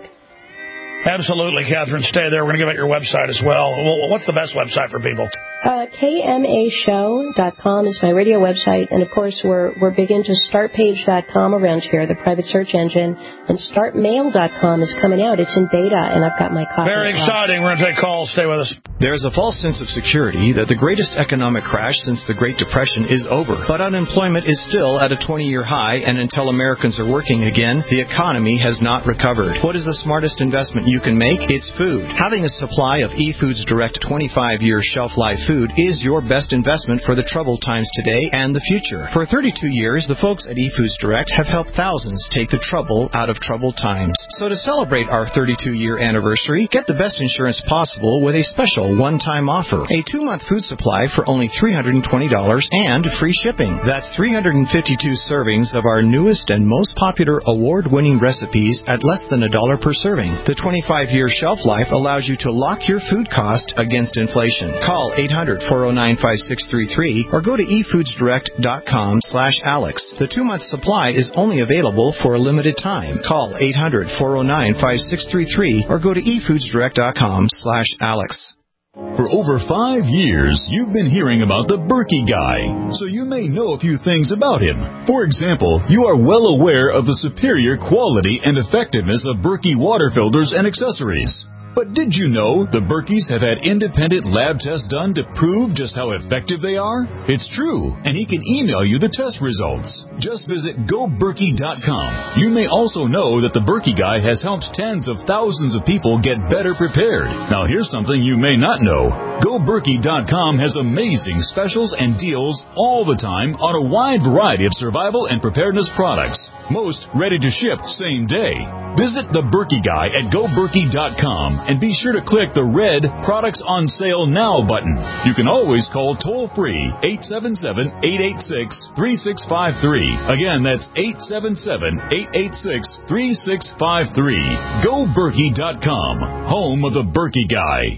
Absolutely, Catherine. Stay there. We're going to give out your website as well. well. What's the best website for people?
Uh, K M A show dot com is my radio website. And, of course, we're we're big into start page dot com around here, the private search engine. And start mail dot com is coming out. It's in beta, and I've got my copy.
Very exciting. We're going to take calls. Stay with us.
There's a false sense of security that the greatest economic crash since the Great Depression is over. But unemployment is still at a twenty-year high, and until Americans are working again, the economy has not recovered. What is the smartest investment you can make? It's food. Having a supply of eFoods Direct twenty-five year shelf-life food is your best investment for the troubled times today and the future. For thirty-two years, the folks at eFoods Direct have helped thousands take the trouble out of troubled times. So to celebrate our thirty-two year anniversary, get the best insurance possible with a special one-time offer. A two-month food supply for only three hundred twenty dollars and free shipping. That's three hundred fifty-two servings of our newest and most popular award-winning recipes at less than a dollar per serving. The twenty-five year shelf life allows you to lock your food cost against inflation. Call eight hundred, four oh nine, five six three three or go to e foods direct dot com slash Alex. The two-month supply is only available for a limited time. Call eight hundred, four oh nine, five six three three or go to e foods direct dot com slash Alex.
For over five years, you've been hearing about the Berkey Guy, so you may know a few things about him. For example, you are well aware of the superior quality and effectiveness of Berkey water filters and accessories. But did you know the Berkeys have had independent lab tests done to prove just how effective they are? It's true, and he can email you the test results. Just visit go berkey dot com. You may also know that the Berkey Guy has helped tens of thousands of people get better prepared. Now here's something you may not know. go berkey dot com has amazing specials and deals all the time on a wide variety of survival and preparedness products. Most ready to ship same day. Visit the Berkey Guy at go berkey dot com and be sure to click the red Products on Sale Now button. You can always call toll-free eight seven seven, eight eight six, three six five three. Again, that's eight seven seven, eight eight six, three six five three. go berkey dot com, home of the Berkey Guy.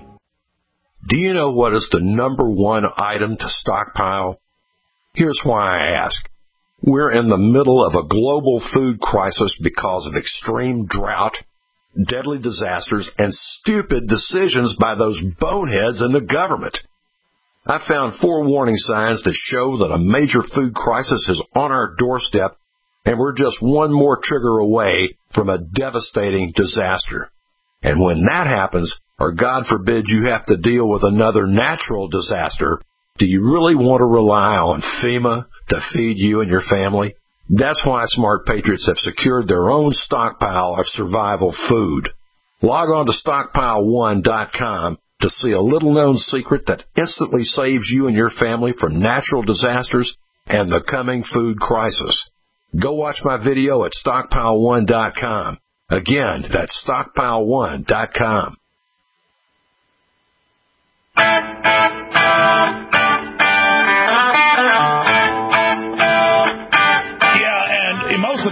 Do you know what is the number one item to stockpile? Here's why I ask. We're in the middle of a global food crisis because of extreme drought, deadly disasters, and stupid decisions by those boneheads in the government. I found four warning signs that show that a major food crisis is on our doorstep, and we're just one more trigger away from a devastating disaster. And when that happens, or God forbid you have to deal with another natural disaster, do you really want to rely on FEMA to feed you and your family? That's why Smart Patriots have secured their own stockpile of survival food. Log on to stockpile one dot com to see a little-known secret that instantly saves you and your family from natural disasters and the coming food crisis. Go watch my video at stockpile one dot com. Again, that's stockpile one dot com.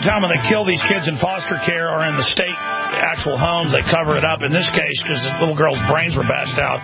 time when they kill these kids in foster care or in the state actual homes, they cover it up. In this case, because the little girl's brains were bashed out,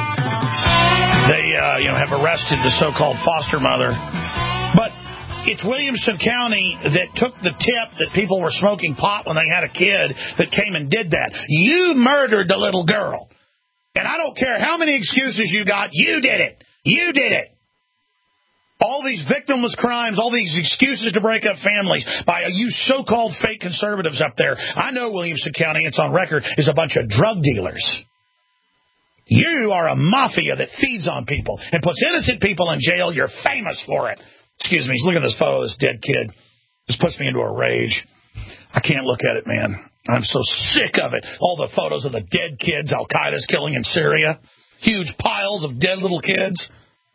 they uh, you know have arrested the so-called foster mother. But it's Williamson County that took the tip that people were smoking pot when they had a kid that came and did that. You murdered the little girl. And I don't care how many excuses you got, you did it. You did it. All these victimless crimes, all these excuses to break up families by you so-called fake conservatives up there. I know Williamson County, it's on record, is a bunch of drug dealers. You are a mafia that feeds on people and puts innocent people in jail. You're famous for it. Excuse me, look at this photo of this dead kid. This puts me into a rage. I can't look at it, man. I'm so sick of it. All the photos of the dead kids Al-Qaeda's killing in Syria. Huge piles of dead little kids.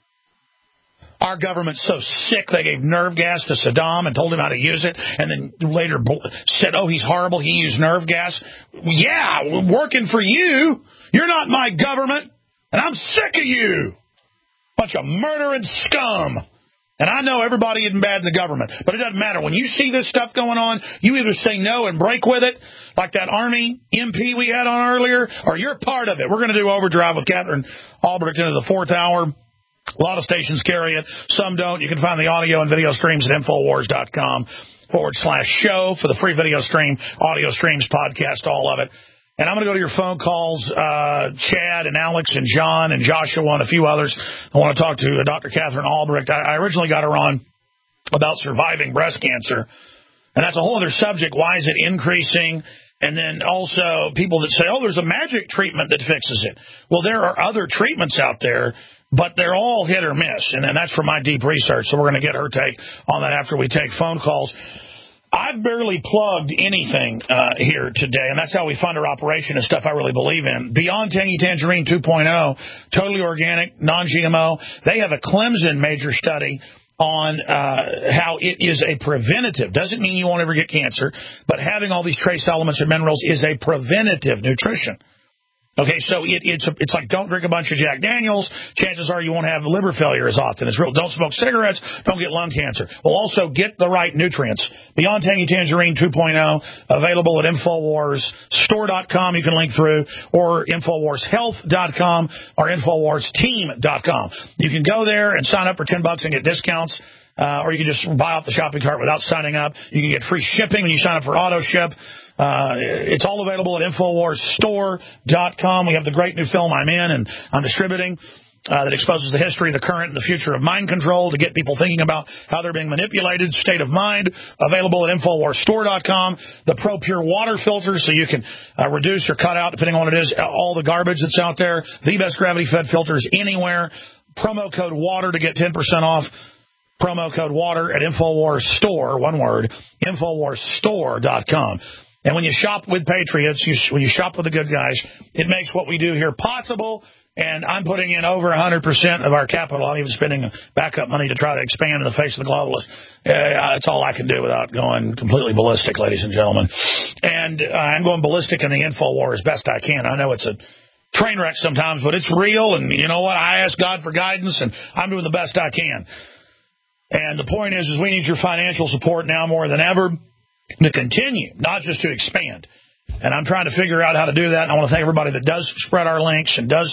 Our government's so sick they gave nerve gas to Saddam and told him how to use it, and then later said, oh, he's horrible, he used nerve gas. Yeah, working for you. You're not my government, and I'm sick of you. Bunch of murdering scum. And I know everybody isn't bad in the government, but it doesn't matter. When you see this stuff going on, you either say no and break with it, like that Army M P we had on earlier, or you're part of it. We're going to do Overdrive with Catherine Albrecht into the fourth hour. A lot of stations carry it. Some don't. You can find the audio and video streams at InfoWars.com forward slash show for the free video stream, audio streams, podcast, all of it. And I'm going to go to your phone calls, uh, Chad and Alex and John and Joshua and a few others. I want to talk to uh, Doctor Catherine Albrecht. I, I originally got her on about surviving breast cancer, and that's a whole other subject. Why is it increasing? And then also people that say, oh, there's a magic treatment that fixes it. Well, there are other treatments out there, but they're all hit or miss, and, and that's from my deep research, so we're going to get her take on that after we take phone calls. I've barely plugged anything uh, here today, and that's how we fund our operation and stuff I really believe in. Beyond Tangy Tangerine two point oh, totally organic, non-G M O. They have a Clemson major study on uh, how it is a preventative. Doesn't mean you won't ever get cancer, but having all these trace elements and minerals is a preventative nutrition. Okay, so it, it's a, it's like don't drink a bunch of Jack Daniels. Chances are you won't have liver failure as often. It's real. Don't smoke cigarettes. Don't get lung cancer. Well, also get the right nutrients. Beyond Tangy Tangerine two point oh, available at InfoWars Store dot com. You can link through, or InfoWars Health dot com or InfoWars Team dot com. You can go there and sign up for ten bucks and get discounts. Uh, or you can just buy off the shopping cart without signing up. You can get free shipping when you sign up for auto ship. Uh, it's all available at InfoWars Store dot com. We have the great new film I'm in and I'm distributing uh, that exposes the history, the current, and the future of mind control to get people thinking about how they're being manipulated, state of mind. Available at InfoWars Store dot com. The Pro Pure water filter so you can uh, reduce or cut out, depending on what it is, all the garbage that's out there. The best gravity-fed filters anywhere. Promo code WATER to get ten percent off. Promo code WATER at InfoWars Store, one word, InfoWars Store dot com. And when you shop with Patriots, you, when you shop with the good guys, it makes what we do here possible. And I'm putting in over one hundred percent of our capital. I'm even spending backup money to try to expand in the face of the globalists. Uh, that's all I can do without going completely ballistic, ladies and gentlemen. And uh, I'm going ballistic in the InfoWar as best I can. I know it's a train wreck sometimes, but it's real. And you know what? I ask God for guidance, and I'm doing the best I can. And the point is, is we need your financial support now more than ever to continue, not just to expand. And I'm trying to figure out how to do that. And I want to thank everybody that does spread our links and does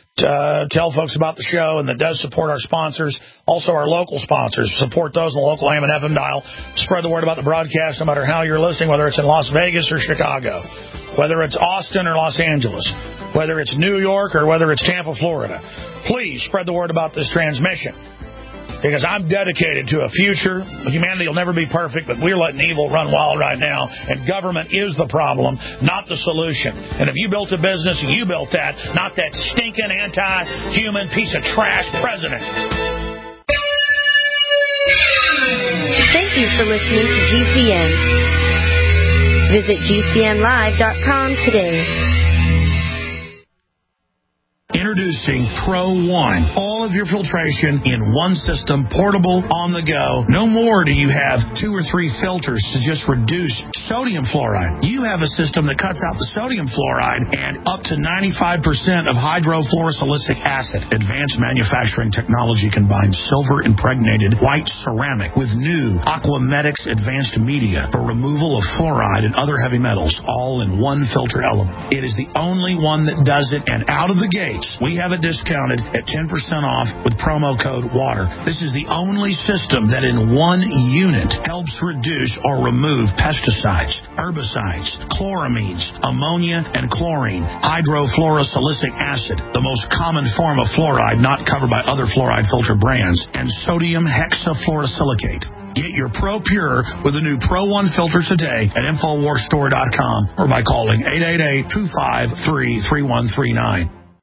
uh, tell folks about the show and that does support our sponsors. Also our local sponsors. Support those on the local A M and F M dial. Spread the word about the broadcast no matter how you're listening, whether it's in Las Vegas or Chicago, whether it's Austin or Los Angeles, whether it's New York or whether it's Tampa, Florida. Please spread the word about this transmission. Because I'm dedicated to a future. Humanity will never be perfect, but we're letting evil run wild right now. And government is the problem, not the solution. And if you built a business, you built that, not that stinking anti-human piece of trash president.
Thank you for listening to G C N. Visit G C N live dot com today.
Introducing Pro One. All of your filtration in one system, portable, on the go. No more do you have two or three filters to just reduce sodium fluoride. You have a system that cuts out the sodium fluoride and up to ninety-five percent of hydrofluorosilicic acid. Advanced manufacturing technology combines silver-impregnated white ceramic with new Aquamedics advanced media for removal of fluoride and other heavy metals, all in one filter element. It is the only one that does it, and out of the gates, we have it discounted at ten percent off with promo code WATER. This is the only system that in one unit helps reduce or remove pesticides, herbicides, chloramines, ammonia, and chlorine, hydrofluorosilicic acid, the most common form of fluoride not covered by other fluoride filter brands, and sodium hexafluorosilicate. Get your Pro Pure with the new Pro One filter today at Infowars Store dot com or by calling eight eight eight, two five three, three one three nine.